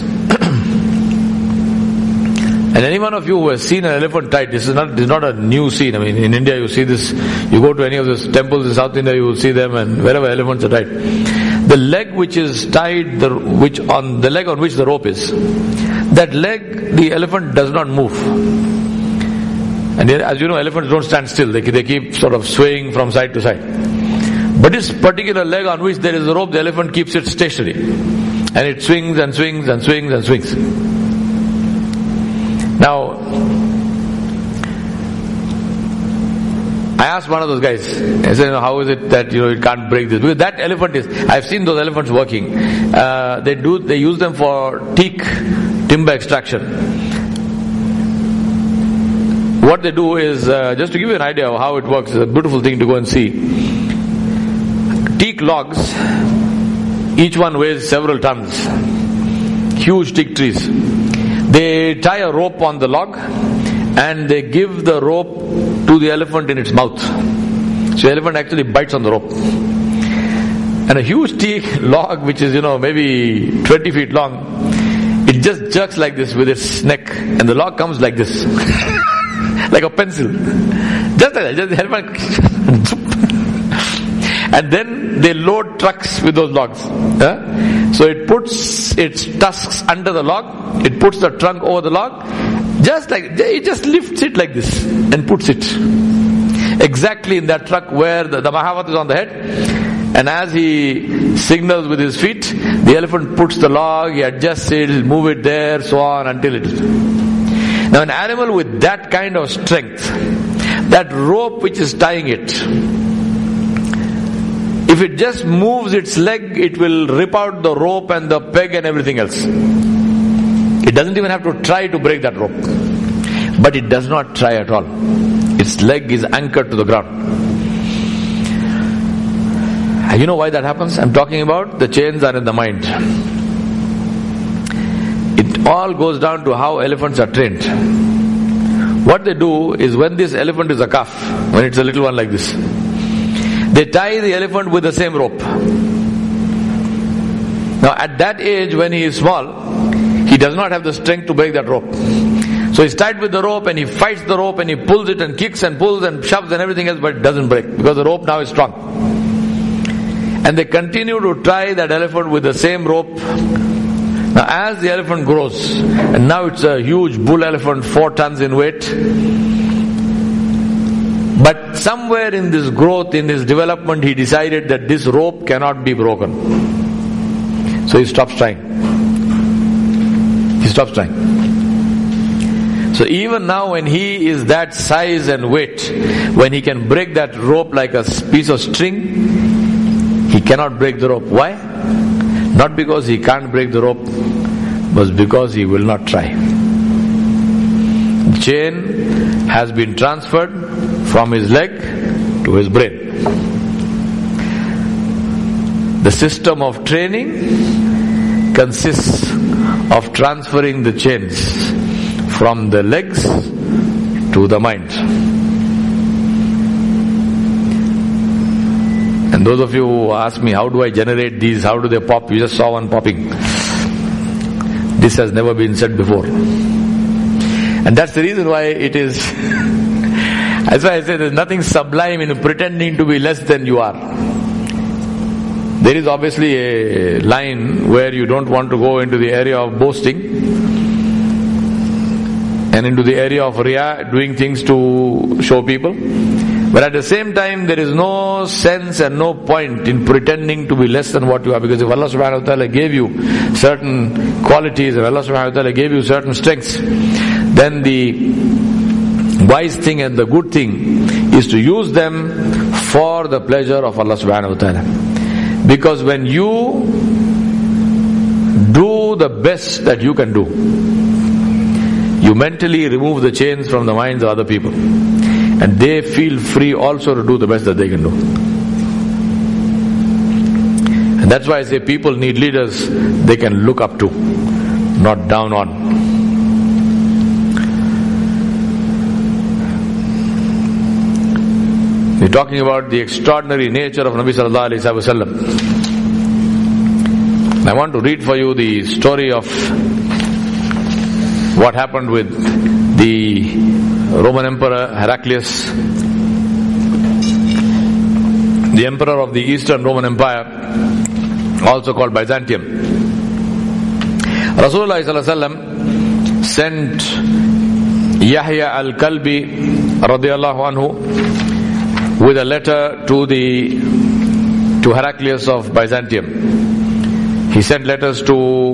[SPEAKER 2] And any one of you who has seen an elephant tied, this is not a new scene. I mean, in India you see this, you go to any of these temples in South India, you will see them, and wherever elephants are tied. The leg which is tied, the leg on which the rope is, that leg, the elephant does not move. And as you know, elephants don't stand still. They keep sort of swaying from side to side. But this particular leg on which there is a rope, the elephant keeps it stationary. And it swings and swings and swings and swings. Now, I asked one of those guys, I said, how is it that it can't break this? Because that elephant I've seen those elephants working. They use them for teak, timber extraction. What they do is, just to give you an idea of how it works, it's a beautiful thing to go and see. Teak logs, each one weighs several tons. Huge teak trees. They tie a rope on the log and they give the rope to the elephant in its mouth. So the elephant actually bites on the rope. And a huge teak log, which is maybe 20 feet long, it just jerks like this with its neck, and the log comes like this. Like a pencil. Just like that. Just the elephant. And then they load trucks with those logs. So it puts its tusks under the log, it puts the trunk over the log, it just lifts it like this and puts it exactly in that truck where the Mahavat is on the head. And as he signals with his feet, the elephant puts the log, he adjusts it, he'll move it there, so on until it is. Now an animal with that kind of strength, that rope which is tying it, if it just moves its leg, it will rip out the rope and the peg and everything else. It doesn't even have to try to break that rope. But it does not try at all. Its leg is anchored to the ground. And you know why that happens? I'm talking about the chains are in the mind. It all goes down to how elephants are trained. What they do is, when this elephant is a calf, when it's a little one like this, they tie the elephant with the same rope. Now at that age, when he is small, he does not have the strength to break that rope. So he's tied with the rope and he fights the rope and he pulls it and kicks and pulls and shoves and everything else, but it doesn't break because the rope now is strong. And they continue to tie that elephant with the same rope Now as the elephant grows, and now it's a huge bull elephant, 4 tons in weight, but somewhere in this growth, in his development, he decided that this rope cannot be broken. So he stops trying. He stops trying. So even now when he is that size and weight, when he can break that rope like a piece of string, he cannot break the rope. Why? Not because he can't break the rope, but because he will not try. The chain has been transferred from his leg to his brain. The system of training consists of transferring the chains from the legs to the mind. And those of you who ask me, how do I generate these, how do they pop? You just saw one popping. This has never been said before. And that's the reason why it is, that's why I say there's nothing sublime in pretending to be less than you are. There is obviously a line where you don't want to go into the area of boasting and into the area of riya, doing things to show people. But at the same time, there is no sense and no point in pretending to be less than what you are. Because if Allah subhanahu wa ta'ala gave you certain qualities, if Allah subhanahu wa ta'ala gave you certain strengths, then the wise thing and the good thing is to use them for the pleasure of Allah subhanahu wa ta'ala. Because when you do the best that you can do, you mentally remove the chains from the minds of other people. And they feel free also to do the best that they can do. And that's why I say people need leaders they can look up to, not down on. We're talking about the extraordinary nature of Nabi sallallahu alaihi wasallam. I want to read for you the story of what happened with the Roman Emperor Heraclius, the emperor of the Eastern Roman Empire, also called Byzantium. Rasulullah sallallahu alaihi wasallam sent Yahya al-Kalbi radiyallahu anhu with a letter to Heraclius of Byzantium. He sent letters to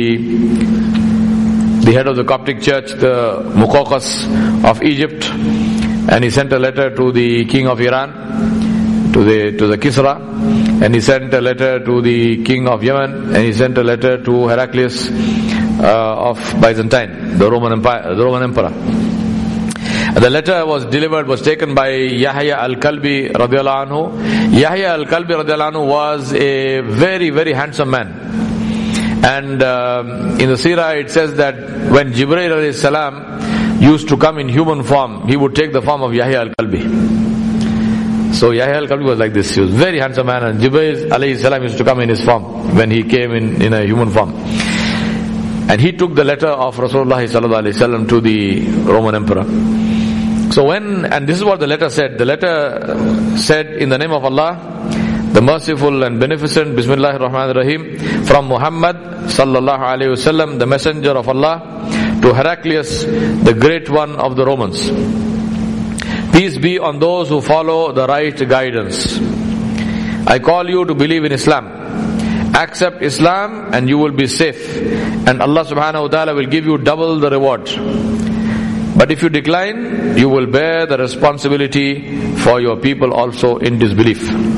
[SPEAKER 2] the head of the Coptic church, the Muqawqis of Egypt, and he sent a letter to the king of Iran, to the Kisra, and he sent a letter to the king of Yemen, and he sent a letter to Heraclius of Byzantine, the Roman emperor. The letter was taken by Yahya al-Kalbi radiyallahu anhu. Yahya al-Kalbi radiyallahu anhu was a very, very handsome man. And in the Sirah it says that when Jibreel alayhi salam used to come in human form, he would take the form of Yahya al-Kalbi. So Yahya al-Kalbi was like this. He was a very handsome man, and Jibreel alayhi salam used to come in his form when he came in a human form. And he took the letter of Rasulullah sallallahu alaihi wasallam to the Roman emperor. So and this is what the letter said. The letter said, in the name of Allah, the merciful and beneficent, Bismillahir Rahmanir Rahim, from Muhammad sallallahu alaihi wasallam, the messenger of Allah, to Heraclius, the great one of the Romans. Peace be on those who follow the right guidance. I call you to believe in Islam. Accept Islam and you will be safe, and Allah subhanahu wa ta'ala will give you double the reward. But if you decline, you will bear the responsibility for your people also in disbelief.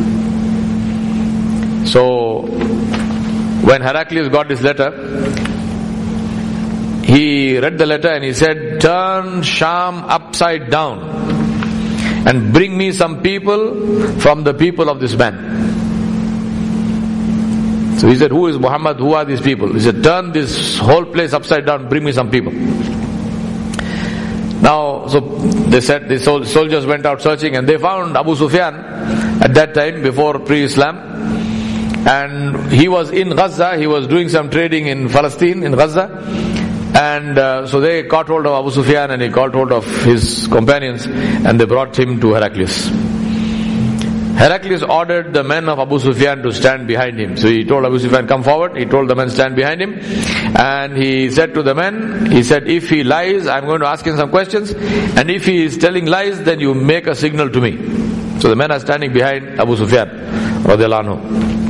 [SPEAKER 2] So, when Heraclius got this letter, he read the letter and he said, turn Sham upside down and bring me some people from the people of this man. So he said, who is Muhammad? Who are these people? He said, turn this whole place upside down, bring me some people. Now, so they said, the soldiers went out searching and they found Abu Sufyan at that time, before pre-Islam. And he was in Gaza, he was doing some trading in Palestine, in Gaza. And so they caught hold of Abu Sufyan and he caught hold of his companions and they brought him to Heraclius. Heraclius ordered the men of Abu Sufyan to stand behind him. So he told Abu Sufyan, come forward. He told the men, stand behind him. And he said to the men, he said, if he lies, I'm going to ask him some questions. And if he is telling lies, then you make a signal to me. So the men are standing behind Abu Sufyan, radiallahu anhu.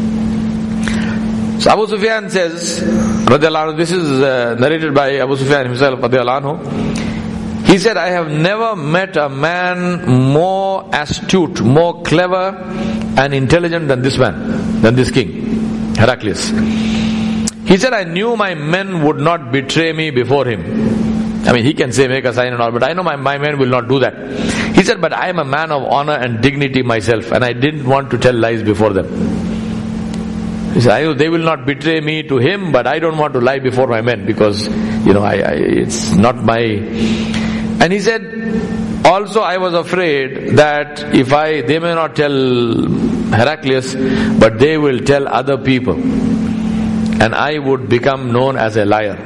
[SPEAKER 2] So Abu Sufyan says, radiallahu anhu, this is narrated by Abu Sufyan himself, radiallahu anhu. He said, I have never met a man more astute, more clever and intelligent than this man, than this king, Heraclius. He said, I knew my men would not betray me before him. I mean, he can say, make a sign and all, but I know my men will not do that. He said, but I am a man of honor and dignity myself, and I didn't want to tell lies before them. He said, I know they will not betray me to him, but I don't want to lie before my men because, it's not my... And he said, also I was afraid that they may not tell Heraclius, but they will tell other people. And I would become known as a liar.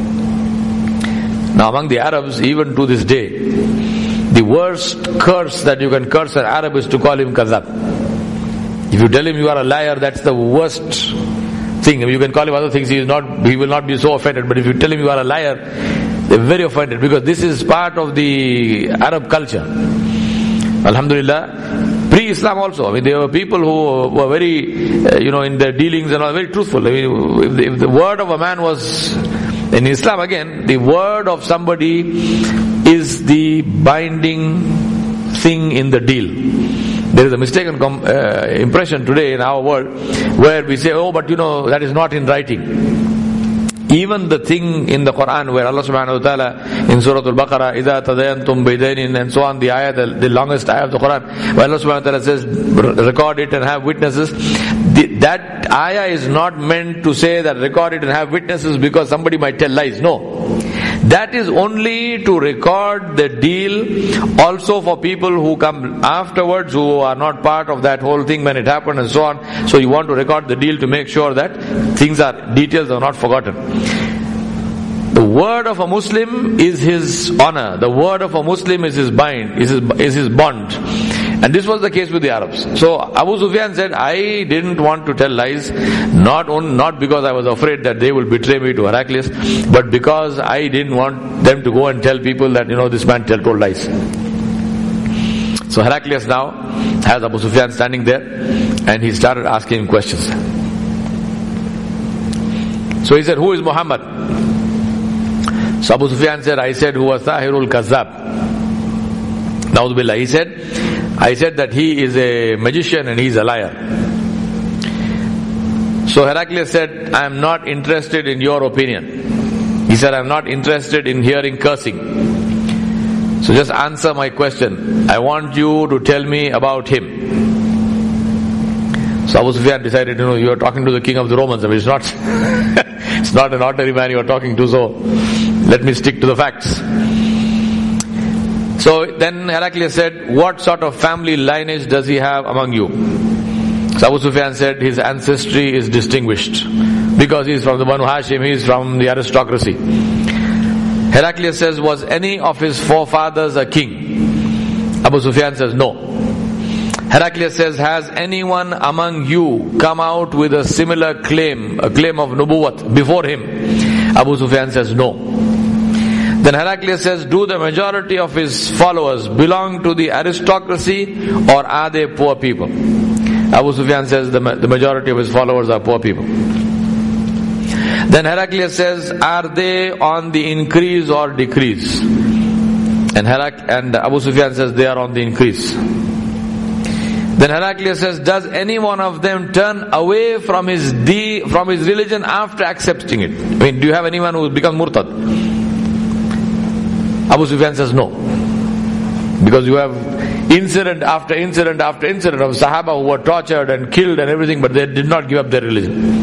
[SPEAKER 2] Now among the Arabs, even to this day, the worst curse that you can curse an Arab is to call him Kazab. If you tell him you are a liar, that's the worst thing. You can call him other things, he will not be so offended. But if you tell him you are a liar, they're very offended because this is part of the Arab culture. Alhamdulillah, pre-Islam also. I mean, there were people who were very, in their dealings and all, very truthful. I mean, if the word of a man was, in Islam again, the word of somebody is the binding thing in the deal. There is a mistaken impression today in our world where we say, but that is not in writing. Even the thing in the Quran where Allah subhanahu wa ta'ala in Surah Al-Baqarah, إِذَا تَدَيَنْتُمْ بِيْدَيْنٍ and so on, the ayah, the longest ayah of the Quran, where Allah subhanahu wa ta'ala says, record it and have witnesses. That ayah is not meant to say that record it and have witnesses because somebody might tell lies. No. That is only to record the deal also for people who come afterwards who are not part of that whole thing when it happened and so on. So you want to record the deal to make sure that details are not forgotten. The word of a Muslim is his honor. The word of a Muslim is his bond. And this was the case with the Arabs. So Abu Sufyan said, I didn't want to tell lies, not because I was afraid that they will betray me to Heraclius, but because I didn't want them to go and tell people that, this man told lies. So Heraclius now has Abu Sufyan standing there, and he started asking him questions. So he said, who is Muhammad? So Abu Sufyan said, I said, who was Tahirul Kazzab. Na'udhu billah. He said, I said that he is a magician and he is a liar. So Heraclius said, I am not interested in your opinion. He said, I am not interested in hearing cursing. So just answer my question. I want you to tell me about him. So Abu Sufyan decided, you are talking to the king of the Romans. I mean, it's not an ordinary man you are talking to, so let me stick to the facts. So then Heraclius said, what sort of family lineage does he have among you? So Abu Sufyan said, his ancestry is distinguished because he is from the Banu Hashim, he is from the aristocracy. Heraclius says, was any of his forefathers a king? Abu Sufyan says, no. Heraclius says, has anyone among you come out with a similar claim, a claim of nubuwwat before him? Abu Sufyan says, no. Then Heraclius says, do the majority of his followers belong to the aristocracy or are they poor people? Abu Sufyan says the majority of his followers are poor people. Then Heraclius says, are they on the increase or decrease? And Abu Sufyan says, they are on the increase. Then Heraclius says, does any one of them turn away from his religion after accepting it? I mean, do you have anyone who has become murtad? Abu Sufyan says no. Because you have incident after incident after incident of Sahaba who were tortured and killed and everything, but they did not give up their religion.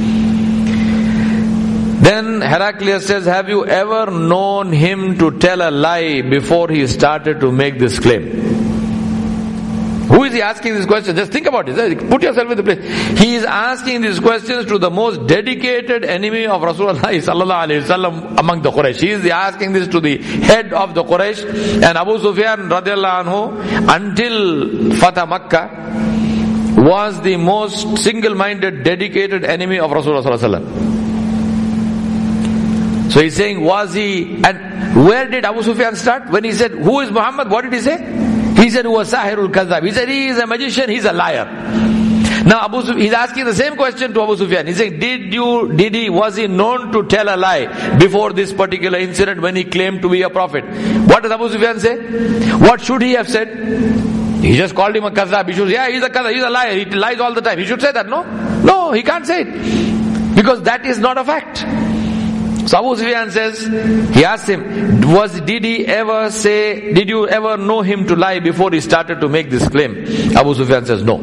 [SPEAKER 2] Then Heraclius says, have you ever known him to tell a lie before he started to make this claim? Who is he asking this question? Just think about it. Put yourself in the place. He is asking these questions to the most dedicated enemy of Rasulullah sallallahu alaihi wasallam among the Quraysh. He is asking this to the head of the Quraysh. And Abu Sufyan radiallahu anhu, until Fatah Makkah, was the most single-minded, dedicated enemy of Rasulullah sallallahu alaihi wasallam. So he's saying, was he, and where did Abu Sufyan start? When he said, who is Muhammad, what did he say? He said, huwa sahirul kadhab. He said, he is a magician, he's a liar. Now he's asking the same question to Abu Sufyan. He's saying, was he known to tell a lie before this particular incident when he claimed to be a prophet? What does Abu Sufyan say? What should he have said? He just called him a kadhab. He should say, yeah, he's a kadhab, he's a liar, he lies all the time. He should say that, no? No, he can't say it. Because that is not a fact. So Abu Sufyan says, he asked him, did you ever know him to lie before he started to make this claim? Abu Sufyan says, no.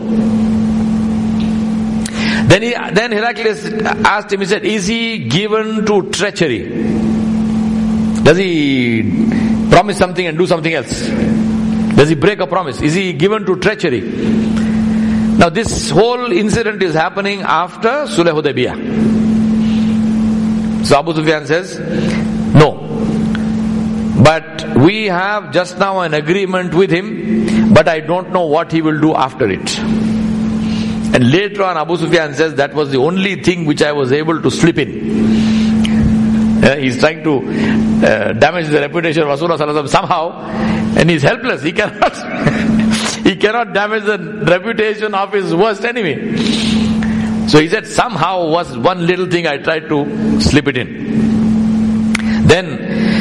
[SPEAKER 2] Then Heraclius asked him, he said, is he given to treachery? Does he promise something and do something else? Does he break a promise? Is he given to treachery? Now this whole incident is happening after Sulh Hudaybiyah. So Abu Sufyan says, no. But we have just now an agreement with him, but I don't know what he will do after it. And later on Abu Sufyan says, that was the only thing which I was able to slip in. He's trying to damage the reputation of Rasulullah sallallahu alaihi wasallam somehow, and he's helpless. He cannot damage the reputation of his worst enemy. So he said, somehow was one little thing I tried to slip it in. Then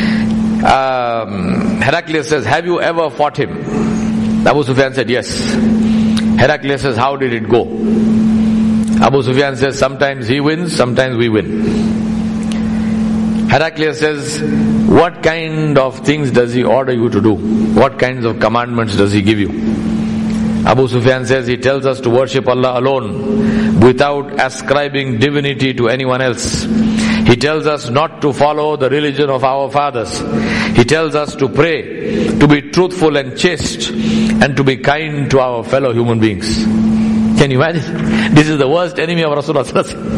[SPEAKER 2] Heraclius says, have you ever fought him? Abu Sufyan said, yes. Heraclius says, how did it go? Abu Sufyan says, sometimes he wins, sometimes we win. Heraclius says, what kind of things does he order you to do? What kinds of commandments does he give you? Abu Sufyan says, he tells us to worship Allah alone without ascribing divinity to anyone else. He tells us not to follow the religion of our fathers. He tells us to pray, to be truthful and chaste, and to be kind to our fellow human beings. Can you imagine? This is the worst enemy of Rasulullah.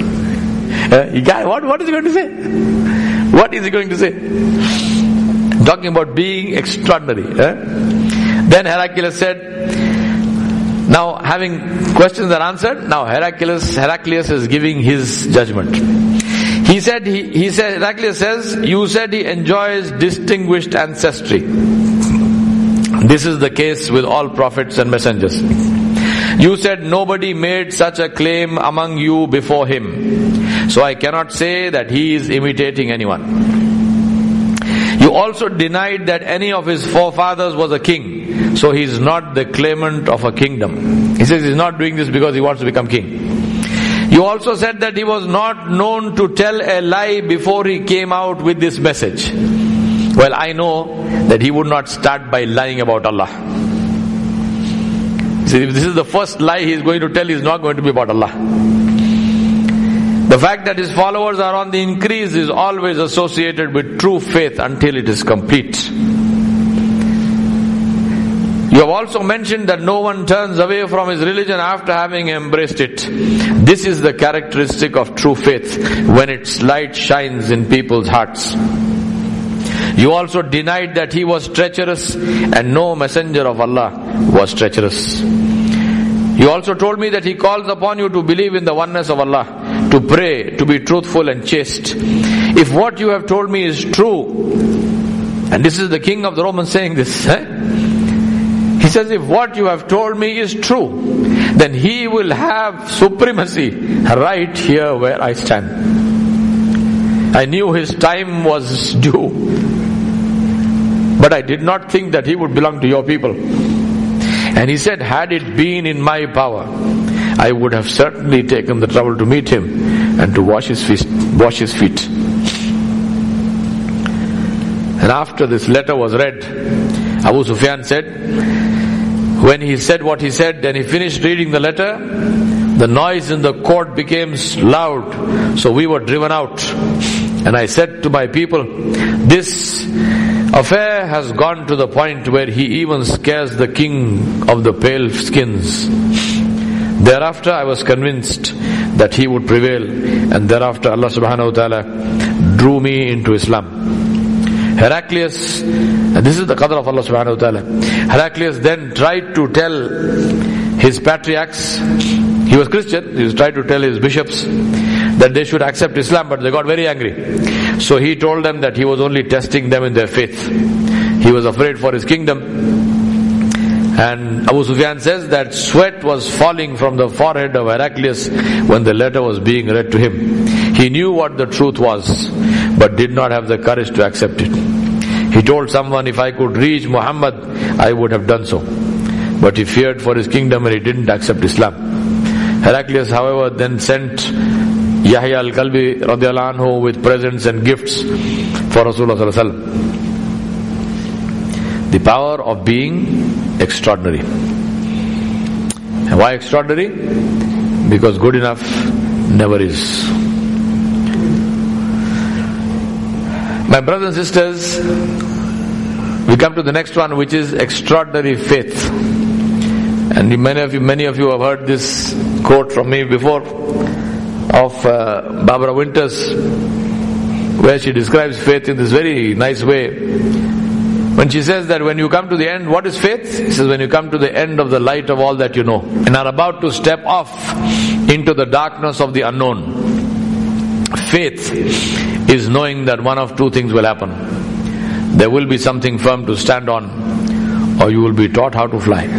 [SPEAKER 2] What is he going to say? What is he going to say? Talking about being extraordinary. Then Heraclius said, now having questions are answered, now Heraclius is giving his judgment. He said, Heraclius says, you said he enjoys distinguished ancestry. This is the case with all prophets and messengers. You said nobody made such a claim among you before him. So I cannot say that he is imitating anyone. You also denied that any of his forefathers was a king. So he is not the claimant of a kingdom. He says he is not doing this because he wants to become king. You also said that he was not known to tell a lie before he came out with this message. Well, I know that he would not start by lying about Allah. See, if this is the first lie he is going to tell, he is not going to be about Allah. The fact that his followers are on the increase is always associated with true faith until it is complete. You have also mentioned that no one turns away from his religion after having embraced it. This is the characteristic of true faith, when its light shines in people's hearts. You also denied that he was treacherous, and no messenger of Allah was treacherous. You also told me that he calls upon you to believe in the oneness of Allah, to pray, to be truthful and chaste. If what you have told me is true, and this is the king of the Romans saying this, he says, if what you have told me is true, then he will have supremacy right here where I stand. I knew his time was due, but I did not think that he would belong to your people. And he said, had it been in my power, I would have certainly taken the trouble to meet him and to wash his feet. And after this letter was read, Abu Sufyan said, when he said what he said, then he finished reading the letter, the noise in the court became loud, so we were driven out. And I said to my people, this affair has gone to the point where he even scares the king of the pale skins. Thereafter I was convinced that he would prevail, and thereafter Allah subhanahu wa ta'ala drew me into Islam. Heraclius, and this is the qadr of Allah subhanahu wa ta'ala, Heraclius then tried to tell his patriarchs, he was Christian, he was trying to tell his bishops that they should accept Islam, but they got very angry. So he told them that he was only testing them in their faith. He was afraid for his kingdom. And Abu Sufyan says that sweat was falling from the forehead of Heraclius when the letter was being read to him. He knew what the truth was, but did not have the courage to accept it. He told someone, if I could reach Muhammad, I would have done so. But he feared for his kingdom and he didn't accept Islam. Heraclius, however, then sent Yahya al-Kalbi radiallahu anhu with presents and gifts for Rasulullah sallallahu alaihi wasallam. The power of being extraordinary. And why extraordinary? Because good enough never is. My brothers and sisters, we come to the next one, which is extraordinary faith. And many of you have heard this quote from me before of Barbara Winters, where she describes faith in this very nice way. When she says that when you come to the end, what is faith? She says, when you come to the end of the light of all that you know and are about to step off into the darkness of the unknown. Faith is knowing that one of two things will happen. There will be something firm to stand on, or you will be taught how to fly.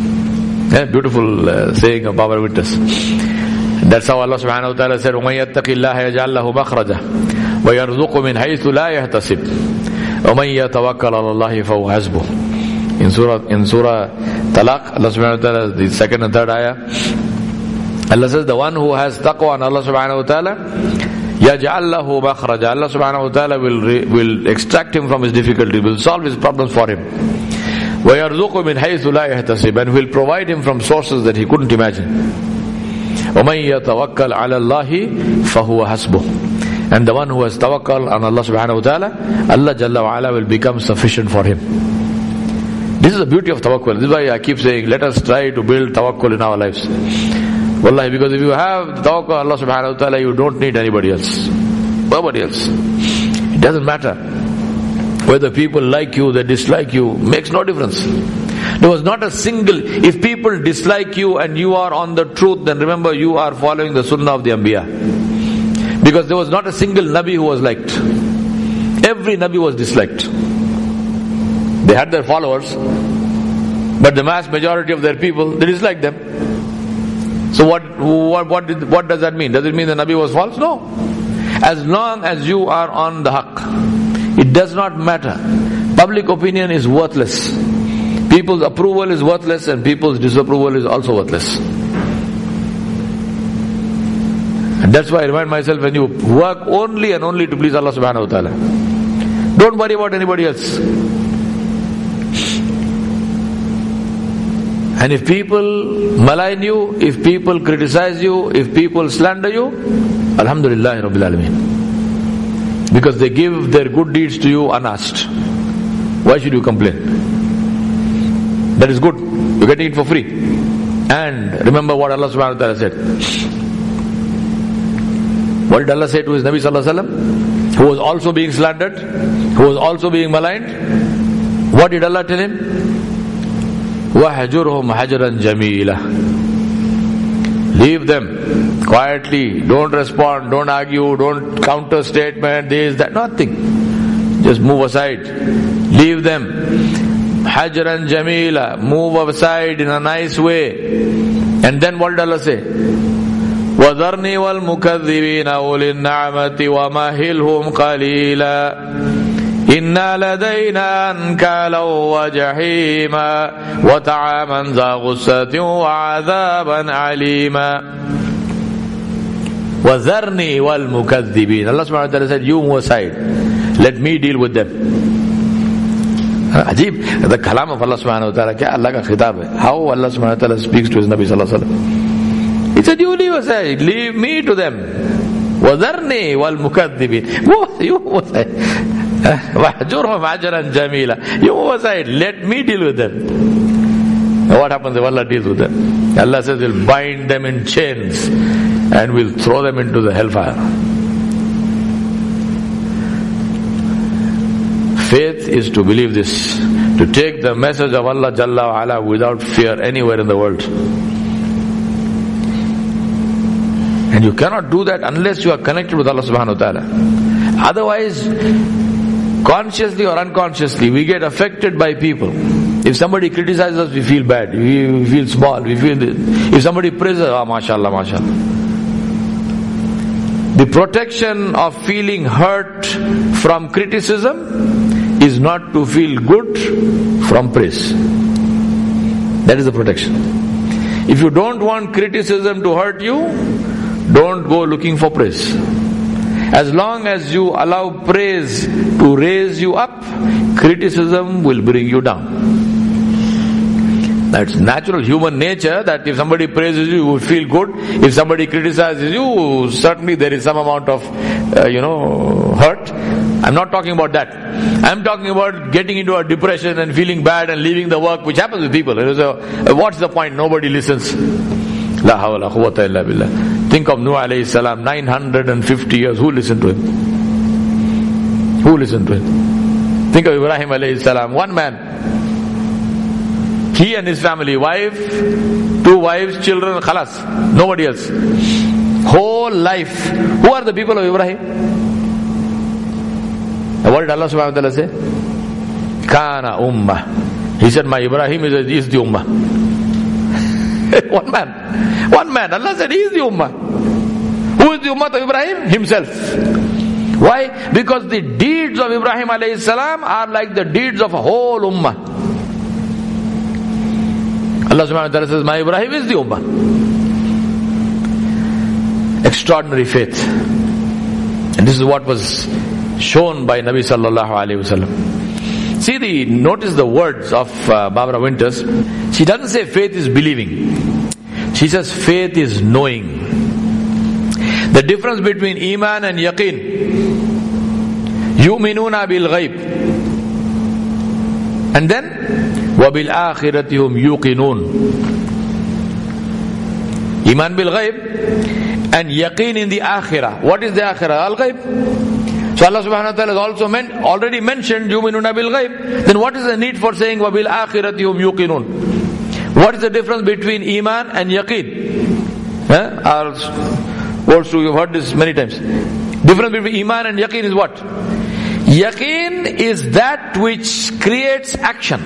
[SPEAKER 2] Beautiful saying of Barbara Winters. That's how Allah subhanahu wa ta'ala said, وَمَنْ يَتَّقِ اللَّهَ يَجْعَلْ لَهُ مَخْرَجًا وَيَرْزُقُ مِنْ حَيْثُ لَا يَحْتَسِبُ وَمَنْ يَتَوَكَّلْ عَلَى اللَّهِ فَهُوَ حَسْبُهُ. In Surah Talaq, Allah subhanahu wa ta'ala, the second and third ayah, Allah says, the one who has taqwa on Allah subhanahu wa ta'ala, يَجْعَلْ لَهُ مَخْرَجًا, Allah subhanahu wa ta'ala will extract him from his difficulty, will solve his problems for him. وَيَرْزُقُ مِنْ حَيْثُ لَا يَحْتَسِبُ, and will provide him from sources that he couldn't imagine. وَمَنْ يَتَوَكَّلْ عَلَى اللَّهِ فَهُوَ حَسْبُهُ, and the one who has tawakkal on Allah subhanahu wa ta'ala, Allah Jalla wa Ala will become sufficient for him. This is the beauty of tawakkul. This is why I keep saying, let us try to build tawakkul in our lives. Wallahi, because if you have tawakkul on Allah subhanahu wa ta'ala, you don't need anybody else. Nobody else. It doesn't matter whether people like you, they dislike you, makes no difference. There was not a single, if people dislike you and you are on the truth, then remember you are following the sunnah of the Anbiya. Because there was not a single Nabi who was liked. Every Nabi was disliked. They had their followers, but the mass majority of their people, they disliked them. So what does that mean? Does it mean the Nabi was false? No. As long as you are on the haqq, it does not matter. Public opinion is worthless. People's approval is worthless, and people's disapproval is also worthless. And that's why I remind myself, when you work only and only to please Allah subhanahu wa ta'ala, don't worry about anybody else. And if people malign you, if people criticize you, if people slander you, Alhamdulillah Rabbil Alameen. Because they give their good deeds to you unasked. Why should you complain? That is good. You're getting it for free. And remember what Allah subhanahu wa ta'ala said. What did Allah say to his Nabi sallallahu alaihi wasallam, who was also being slandered, who was also being maligned? What did Allah tell him? وَحَجُرْهُمْ حَجْرًا جَمِيلًا. Leave them quietly. Don't respond, don't argue, don't counter statement, this, that, nothing. Just move aside. Leave them. حَجْرًا جَمِيلًا. Move aside in a nice way. And then what did Allah say? وَذَرْنِي وَالْمُكَذِّبِينَ أُولِي النَّعْمَةِ وَمَهِّلْهُمْ قَلِيلًا إِنَّا لَدَيْنَا أَنْكَالًا وَجَحِيمًا وَطَعَامًا ذَا غُصَّةٍ وَعَذَابًا عَلِيمًا. وَذَرْنِي وَالْمُكَذِّبِينَ. Allah subhanahu wa ta'ala said, you move aside. Let me deal with them. Ajib, the kalam of Allah subhanahu wa ta'ala, kya Allah ka khitab hai? How Allah subhanahu wa ta'ala speaks to his Nabi sallallahu alaihi wasallam. He said, you leave aside, leave me to them. وَذَرْنِي وَالْمُكَذِّبِينَ. You move aside. وَحْجُرْهُمْ حَجْرًا جَمِيلًا. You move aside, let me deal with them. Now what happens if Allah deals with them? Allah says, we'll bind them in chains and we'll throw them into the hellfire. Faith is to believe this, to take the message of Allah Jalla wa Ala without fear anywhere in the world. And you cannot do that unless you are connected with Allah subhanahu wa ta'ala. Otherwise, consciously or unconsciously, we get affected by people. If somebody criticizes us, we feel bad, we feel small, we feel this. If somebody praises us, mashallah, mashallah. The protection of feeling hurt from criticism is not to feel good from praise. That is the protection. If you don't want criticism to hurt you, don't go looking for praise. As long as you allow praise to raise you up, criticism will bring you down. That's natural human nature, that if somebody praises you, you will feel good. If somebody criticizes you, certainly there is some amount of, hurt. I'm not talking about that. I'm talking about getting into a depression and feeling bad and leaving the work, which happens with people. What's the point? Nobody listens. La hawla quwwata illa billah. Think of Nuh alayhi salam, 950 years. Who listened to him? Who listened to him? Think of Ibrahim alayhi salam, one man. He and his family, wife, 2 wives, children, khalas. Nobody else. Whole life. Who are the people of Ibrahim? What did Allah subhanahu wa ta'ala say? Kana ummah. He said, my Ibrahim is the ummah. One man. Allah said, he is the ummah. Who is the ummah of Ibrahim? Himself. Why? Because the deeds of Ibrahim alayhi salam are like the deeds of a whole ummah. Allah subhanahu wa ta'ala says, my Ibrahim is the ummah. Extraordinary faith. And this is what was shown by Nabi sallallahu alayhi wasallam. See, notice the words of Barbara Winters. She doesn't say faith is believing. She says faith is knowing. The difference between iman and yaqeen. Yu'minuna bil ghaib. And then وَبِالْآخِرَةِ هُمْ يُوقِنُونَ. Iman bil ghaib and yaqeen in the akhirah. What is the akhirah? Al-ghaib. So Allah subhanahu wa ta'ala has also already mentioned yu'minuna bil ghaib. Then what is the need for saying وَبِالْآخِرَةِ هُمْ يُوقِنُونَ? What is the difference between iman and yaqeen? Our words too, you've heard this many times. Difference between iman and yaqeen is what? Yaqeen is that which creates action.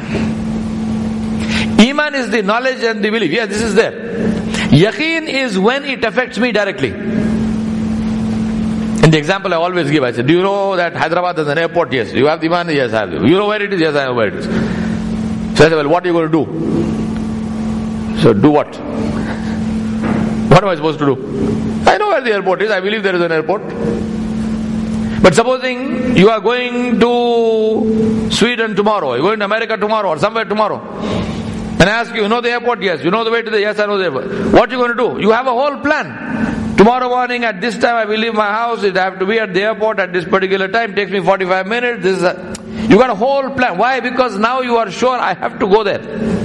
[SPEAKER 2] Iman is the knowledge and the belief. Yes, this is there. Yaqeen is when it affects me directly. In the example I always give, I say, do you know that Hyderabad is an airport? Yes. You have the Iman? Yes, I have. You know where it is? Yes, I know where it is. So I say, well, what are you going to do? So do what? What am I supposed to do? I know where the airport is. I believe there is an airport. But supposing you are going to Sweden tomorrow, you're going to America tomorrow or somewhere tomorrow, and I ask you, you know the airport? Yes. You know the way to the? Yes, I know the airport. What are you going to do? You have a whole plan. Tomorrow morning at this time I will leave my house. I have to be at the airport at this particular time. It takes me 45 minutes. You got a whole plan. Why? Because now you are sure I have to go there.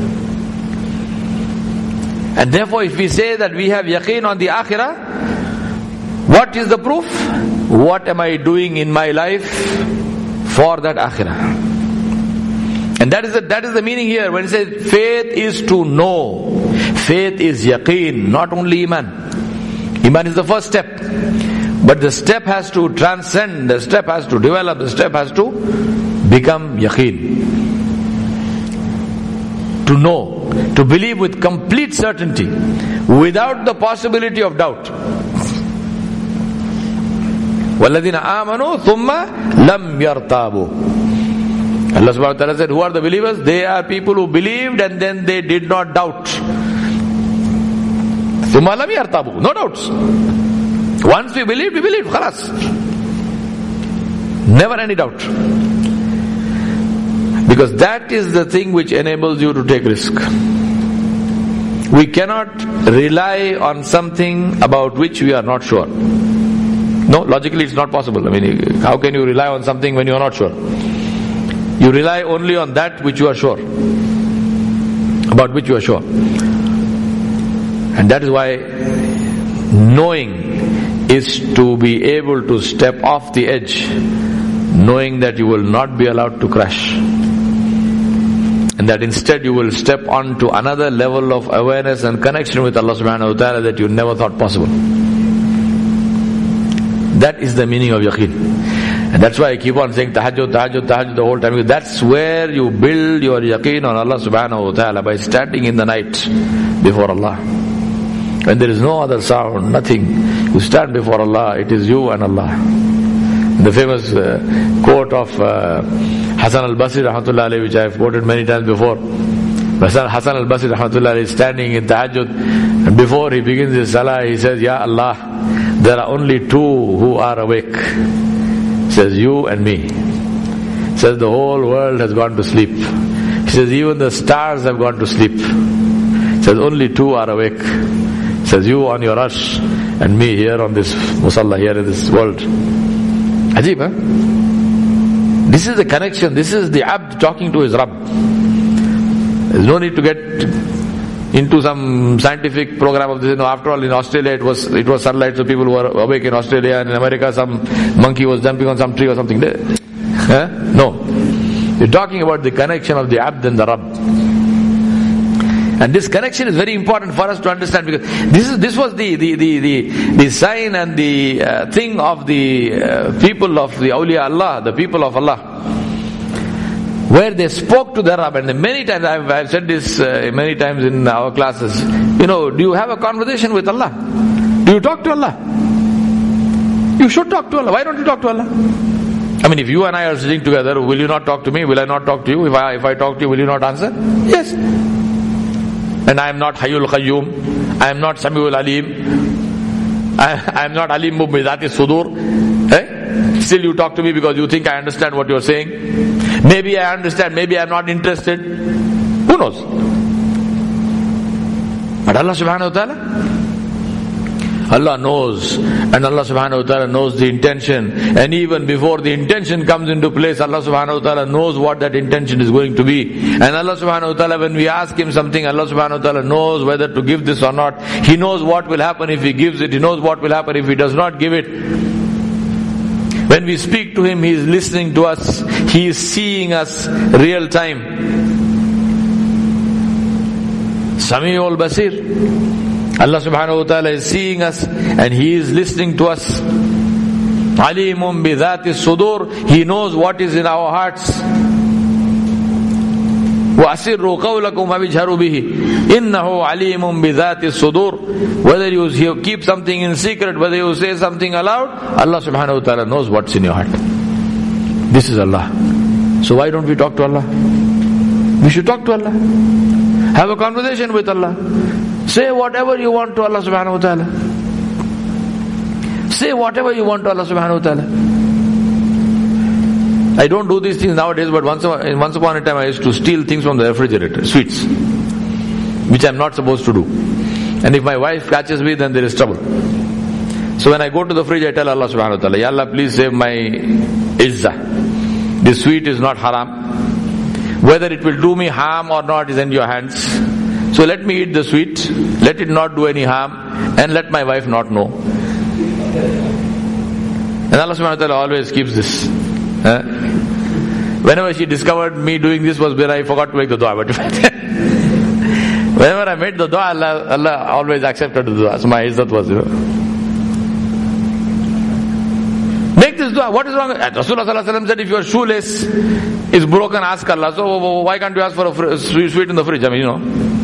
[SPEAKER 2] And therefore if we say that we have yaqeen on the akhirah, what is the proof? What am I doing in my life for that akhirah? And that is the meaning here. When it says faith is to know, faith is yaqeen, not only iman. Iman is the first step. But the step has to transcend, the step has to develop, the step has to become yaqeen. To know, to believe with complete certainty, without the possibility of doubt. وَالَّذِينَ آمَنُوا ثُمَّ لَمْ يَرْتَابُوا. Allah subhanahu wa ta'ala said, who are the believers? They are people who believed and then they did not doubt. ثُمَّ لَمْ يَرْتَابُوا. No doubts. Once we believe, khalas. Never any doubt. Because that is the thing which enables you to take risk. We cannot rely on something about which we are not sure. No, logically it's not possible. I mean, how can you rely on something when you are not sure? You rely only on that which you are sure. About which you are sure. And that is why knowing is to be able to step off the edge, knowing that you will not be allowed to crash. And that instead you will step on to another level of awareness and connection with Allah subhanahu wa ta'ala that you never thought possible. That is the meaning of yaqeen. And that's why I keep on saying tahajjud, tahajjud, tahajjud the whole time. Because that's where you build your yaqeen on Allah subhanahu wa ta'ala, by standing in the night before Allah. When there is no other sound, nothing, you stand before Allah, it is you and Allah. The famous quote of Hassan al-Basri rahmatullah alayhi, which I have quoted many times before. Hassan al-Basri rahmatullah alayhi is standing in tahajjud, and before he begins his salah, he says, Ya Allah, there are only two who are awake. He says, you and me. He says, the whole world has gone to sleep. He says, even the stars have gone to sleep. He says, only two are awake. He says, you on your rush, and me here on this musalla, here in this world. Ajib, huh? This is the connection. This is the abd talking to his Rabb. There's no need to get into some scientific program of this. After all, in Australia it was sunlight, so people were awake in Australia, and in America some monkey was jumping on some tree or something there. Huh? No. You're talking about the connection of the abd and the Rabb. And this connection is very important for us to understand, because this was the sign and the thing of the people of the awliya Allah, the people of Allah, where they spoke to their Rabb. And many times, I've said this many times in our classes, do you have a conversation with Allah? Do you talk to Allah? You should talk to Allah. Why don't you talk to Allah? I mean, if you and I are sitting together, will you not talk to me? Will I not talk to you? If I talk to you, will you not answer? Yes. And I am not Hayyul Qayyum, I am not Samiul Alim, I am not Alim Bidhati Sudur. Still you talk to me because you think I understand what you are saying. Maybe I understand, maybe I am not interested. Who knows? But Allah subhanahu wa ta'ala, Allah knows, and Allah subhanahu wa ta'ala knows the intention. And even before the intention comes into place, Allah subhanahu wa ta'ala knows what that intention is going to be. And Allah subhanahu wa ta'ala, when we ask Him something, Allah subhanahu wa ta'ala knows whether to give this or not. He knows what will happen if He gives it. He knows what will happen if He does not give it. When we speak to Him, He is listening to us. He is seeing us real time. Sami'ul Basir. Allah subhanahu wa ta'ala is seeing us and He is listening to us. Alimun bi dhati sudur. He knows what is in our hearts. Wa asirru qawlakum wa bijharu bihi. Innahu alimun bi dhati sudur. Whether you keep something in secret, whether you say something aloud, Allah subhanahu wa ta'ala knows what's in your heart. This is Allah. So why don't we talk to Allah? We should talk to Allah. Have a conversation with Allah. Say whatever you want to Allah subhanahu wa ta'ala. Say whatever you want to Allah subhanahu wa ta'ala. I don't do these things nowadays, but once upon a time I used to steal things from the refrigerator, sweets, which I'm not supposed to do. And if my wife catches me, then there is trouble. So when I go to the fridge, I tell Allah subhanahu wa ta'ala, Ya Allah, please save my izzah. This sweet is not haram. Whether it will do me harm or not is in your hands. So let me eat the sweet, let it not do any harm, and let my wife not know. And Allah subhanahu wa ta'ala always keeps this. Whenever she discovered me doing this was where I forgot to make the dua. But whenever I made the dua, Allah always accepted the dua. So my izzat was, Make this dua. What is wrong? Rasulullah sallallahu alaihi wasallam said, if your shoelace is broken, ask Allah. So why can't you ask for a sweet in the fridge? I mean,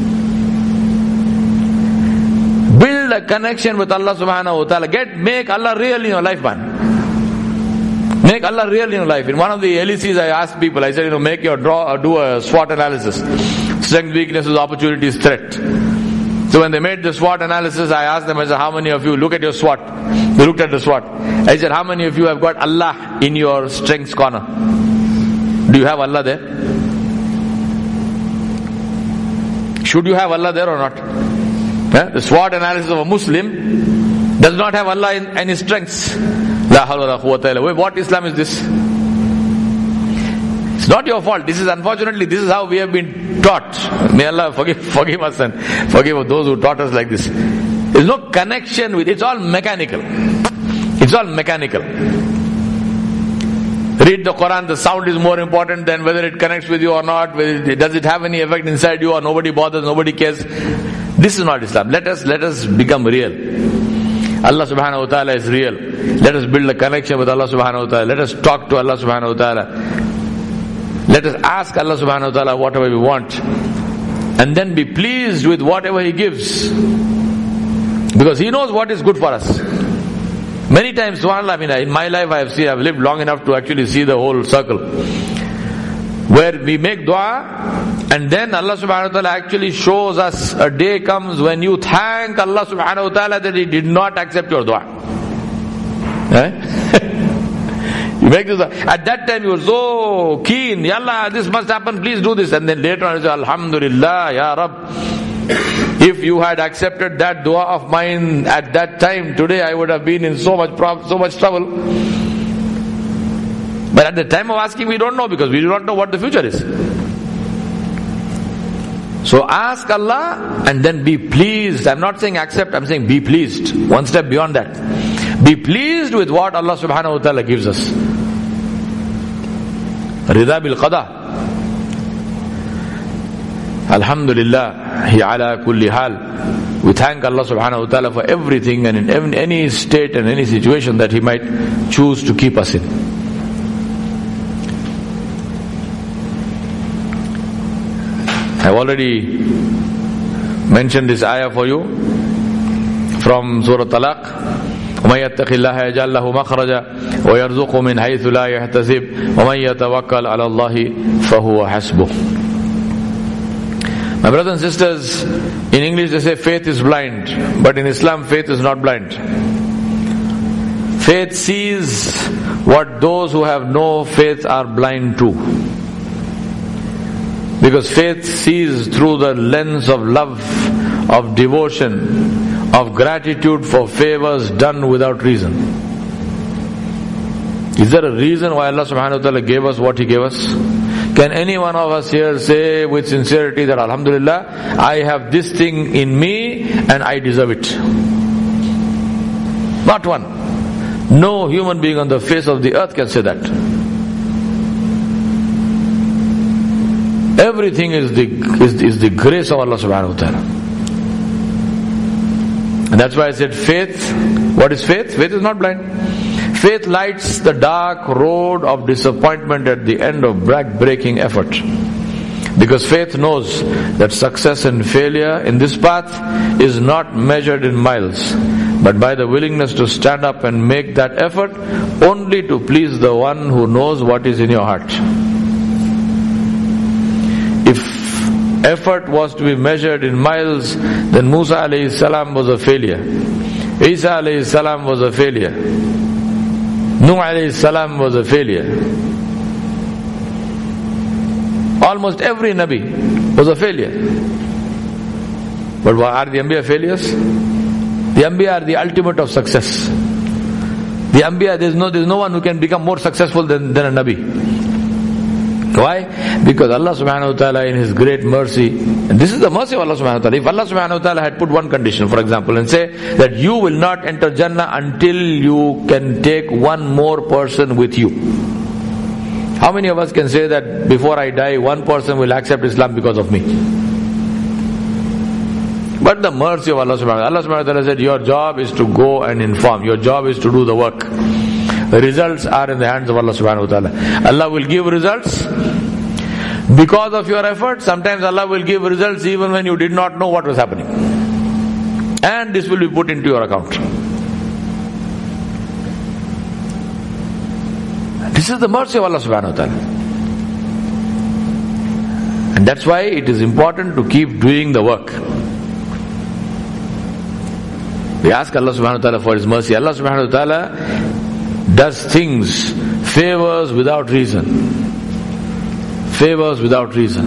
[SPEAKER 2] Build a connection with Allah subhanahu wa ta'ala. Make Allah real in your life, man. Make Allah real in your life. In one of the LECs, I asked people, I said, do a SWOT analysis. Strength, weaknesses, opportunities, threat. So when they made the SWOT analysis, I asked them, I said, how many of you, look at your SWOT. They looked at the SWOT. I said, how many of you have got Allah in your strengths corner? Do you have Allah there? Should you have Allah there or not? The SWOT analysis of a Muslim does not have Allah in his strengths. La hawla wa la quwwata illa billah. What Islam is this? It's not your fault. Unfortunately, this is how we have been taught. May Allah forgive us and forgive those who taught us like this. There's no connection with it. It's all mechanical. It's all mechanical. Read the Quran, the sound is more important than whether it connects with you or not. Does it have any effect inside you or nobody bothers, nobody cares? This is not Islam. Let us become real. Allah subhanahu wa ta'ala is real. Let us build a connection with Allah subhanahu wa ta'ala. Let us talk to Allah subhanahu wa ta'ala. Let us ask Allah subhanahu wa ta'ala whatever we want. And then be pleased with whatever He gives. Because He knows what is good for us. Many times, subhanAllah, in my life I've lived long enough to actually see the whole circle. Where we make dua, and then Allah subhanahu wa ta'ala actually shows us a day comes when you thank Allah subhanahu wa ta'ala that He did not accept your dua. You make this dua. At that time you were so keen, Ya Allah, this must happen, please do this. And then later on you say, Alhamdulillah, Ya Rabb. If you had accepted that dua of mine at that time, today I would have been in so much trouble. But at the time of asking, we don't know, because we do not know what the future is. So ask Allah and then be pleased. I'm not saying accept, I'm saying be pleased. One step beyond that. Be pleased with what Allah subhanahu wa ta'ala gives us. Rida bil qada. Alhamdulillah, He ala kulli hal. We thank Allah subhanahu wa ta'ala for everything and in any state and any situation that He might choose to keep us in. I've already mentioned this ayah for you from Surah Talaq. وَمَنْ يَتَّقِ اللَّهَ يَجْعَلْ لَهُ مَخْرَجًا وَيَرْزُقْهُ مِنْ حَيْثُ لَا يَحْتَسِبُ وَمَنْ يَتَوَكَّلْ عَلَى اللَّهِ فَهُوَ حَسْبُهُ. My brothers and sisters, in English they say faith is blind, but in Islam faith is not blind. Faith sees what those who have no faith are blind to. Because faith sees through the lens of love, of devotion, of gratitude for favors done without reason. Is there a reason why Allah subhanahu wa ta'ala gave us what He gave us? Can any one of us here say with sincerity that Alhamdulillah, I have this thing in me and I deserve it? Not one. No human being on the face of the earth can say that. Everything is the grace of Allah subhanahu wa ta'ala. And that's why I said faith. What is faith? Faith is not blind. Faith lights the dark road of disappointment at the end of back-breaking effort. Because faith knows that success and failure in this path is not measured in miles, but by the willingness to stand up and make that effort only to please the one who knows what is in your heart. If effort was to be measured in miles, then Musa alayhi salam was a failure. Isa alayhi salam was a failure. Nuh alayhi salam was a failure. Almost every Nabi was a failure. But are the Anbiya failures? The Anbiya are the ultimate of success. The Anbiya, there's no one who can become more successful than a Nabi. Why? Because Allah subhanahu wa ta'ala in His great mercy, and this is the mercy of Allah subhanahu wa ta'ala. If Allah subhanahu wa ta'ala had put one condition, for example, and say that you will not enter Jannah until you can take one more person with you. How many of us can say that before I die, one person will accept Islam because of me? But the mercy of Allah subhanahu wa ta'ala. Allah subhanahu wa ta'ala said, your job is to go and inform. Your job is to do the work. The results are in the hands of Allah subhanahu wa ta'ala. Allah will give results because of your effort. Sometimes Allah will give results even when you did not know what was happening. And this will be put into your account. This is the mercy of Allah subhanahu wa ta'ala. And that's why it is important to keep doing the work. We ask Allah subhanahu wa ta'ala for His mercy. Allah subhanahu wa ta'ala does things, favors without reason. Favors without reason.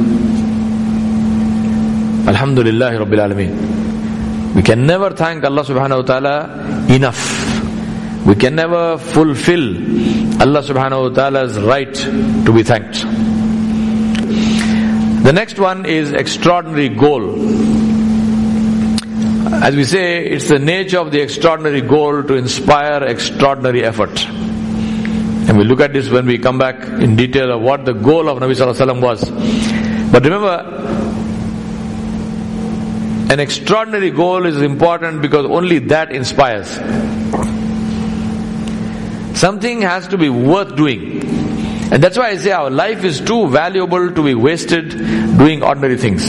[SPEAKER 2] Alhamdulillah Rabbil Alameen. We can never thank Allah subhanahu wa ta'ala enough. We can never fulfill Allah subhanahu wa ta'ala's right to be thanked. The next one is extraordinary goal. As we say, it's the nature of the extraordinary goal to inspire extraordinary effort. And we'll look at this when we come back in detail of what the goal of Nabi Sallallahu Alaihi Wasallam was. But remember, An extraordinary goal is important because only that inspires. Something has to be worth doing. And that's why I say our life is too valuable to be wasted doing ordinary things.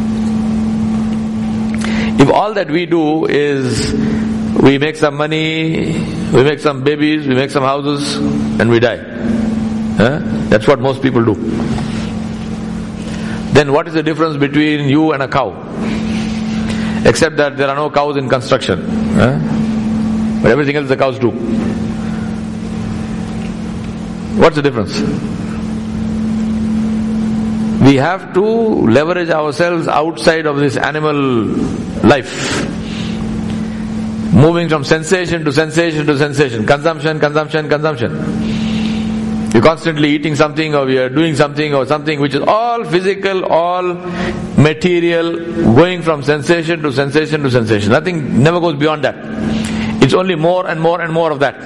[SPEAKER 2] If all that we do is we make some money, we make some babies, we make some houses, and we die. That's what most people do. Then what is the difference between you and a cow? Except that there are no cows in construction. But everything else the cows do. What's the difference? We have to leverage ourselves outside of this animal life. Moving from sensation to sensation to sensation. Consumption, consumption, consumption. You're constantly eating something, or you're doing something, or something which is all physical, all material, going from sensation to sensation to sensation. Nothing never goes beyond that. It's only more and more and more of that.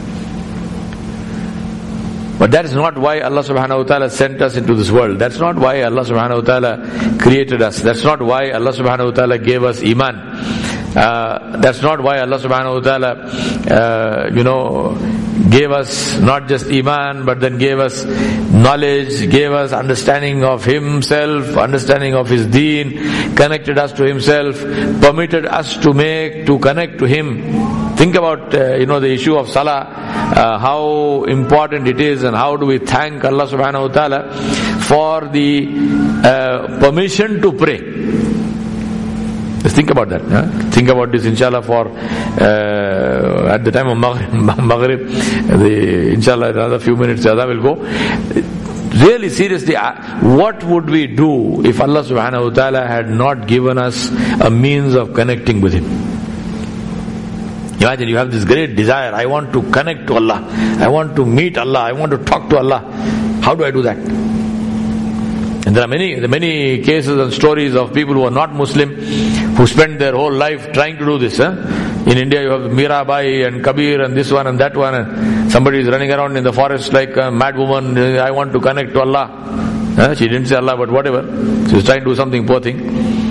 [SPEAKER 2] But that is not why Allah subhanahu wa ta'ala sent us into this world. That's not why Allah subhanahu wa ta'ala created us. That's not why Allah subhanahu wa ta'ala gave us iman. That's not why Allah subhanahu wa ta'ala, gave us not just iman, but then gave us knowledge, gave us understanding of Himself, understanding of His deen, connected us to Himself, permitted us to connect to Him. Think about, the issue of salah, how important it is, and how do we thank Allah subhanahu wa ta'ala for the permission to pray. Just think about that. Think about this, inshallah, for at the time of Maghrib, inshallah, another few minutes, Adha will go. Really, seriously, what would we do if Allah subhanahu wa ta'ala had not given us a means of connecting with Him? Imagine you have this great desire, I want to connect to Allah, I want to meet Allah, I want to talk to Allah. How do I do that? And there are many cases and stories of people who are not Muslim, who spend their whole life trying to do this. In India you have Mirabai and Kabir and this one and that one, and somebody is running around in the forest like a mad woman, I want to connect to Allah. She didn't say Allah, but whatever. She was trying to do something, poor thing.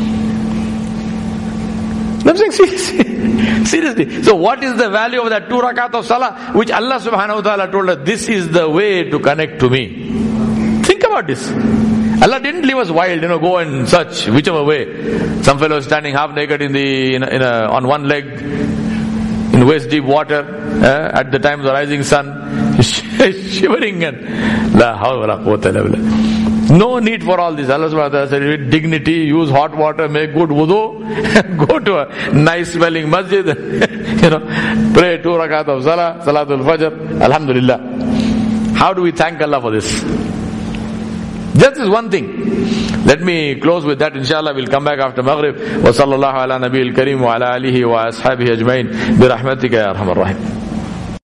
[SPEAKER 2] I'm saying seriously. So what is the value of that 2 rakat of salah, which Allah subhanahu wa ta'ala told us, this is the way to connect to me? Think about this. Allah didn't leave us wild, go and search whichever way. Some fellow is standing half naked on one leg in waist deep water at the time of the rising sun, shivering and la hawla wala quwwata illa billah. No need for all this. Allah subhanahu wa ta'ala said, with dignity, use hot water, make good wudu, go to a nice smelling masjid, pray 2 rakat of salah, salatul fajr, alhamdulillah. How do we thank Allah for this? Just this one thing. Let me close with that. Inshallah, we'll come back after Maghrib. Wa sallallahu ala nabiyil kareem wa ala alihi wa ashabihi ajmain. Bi rahmatika ya arhamar rahim.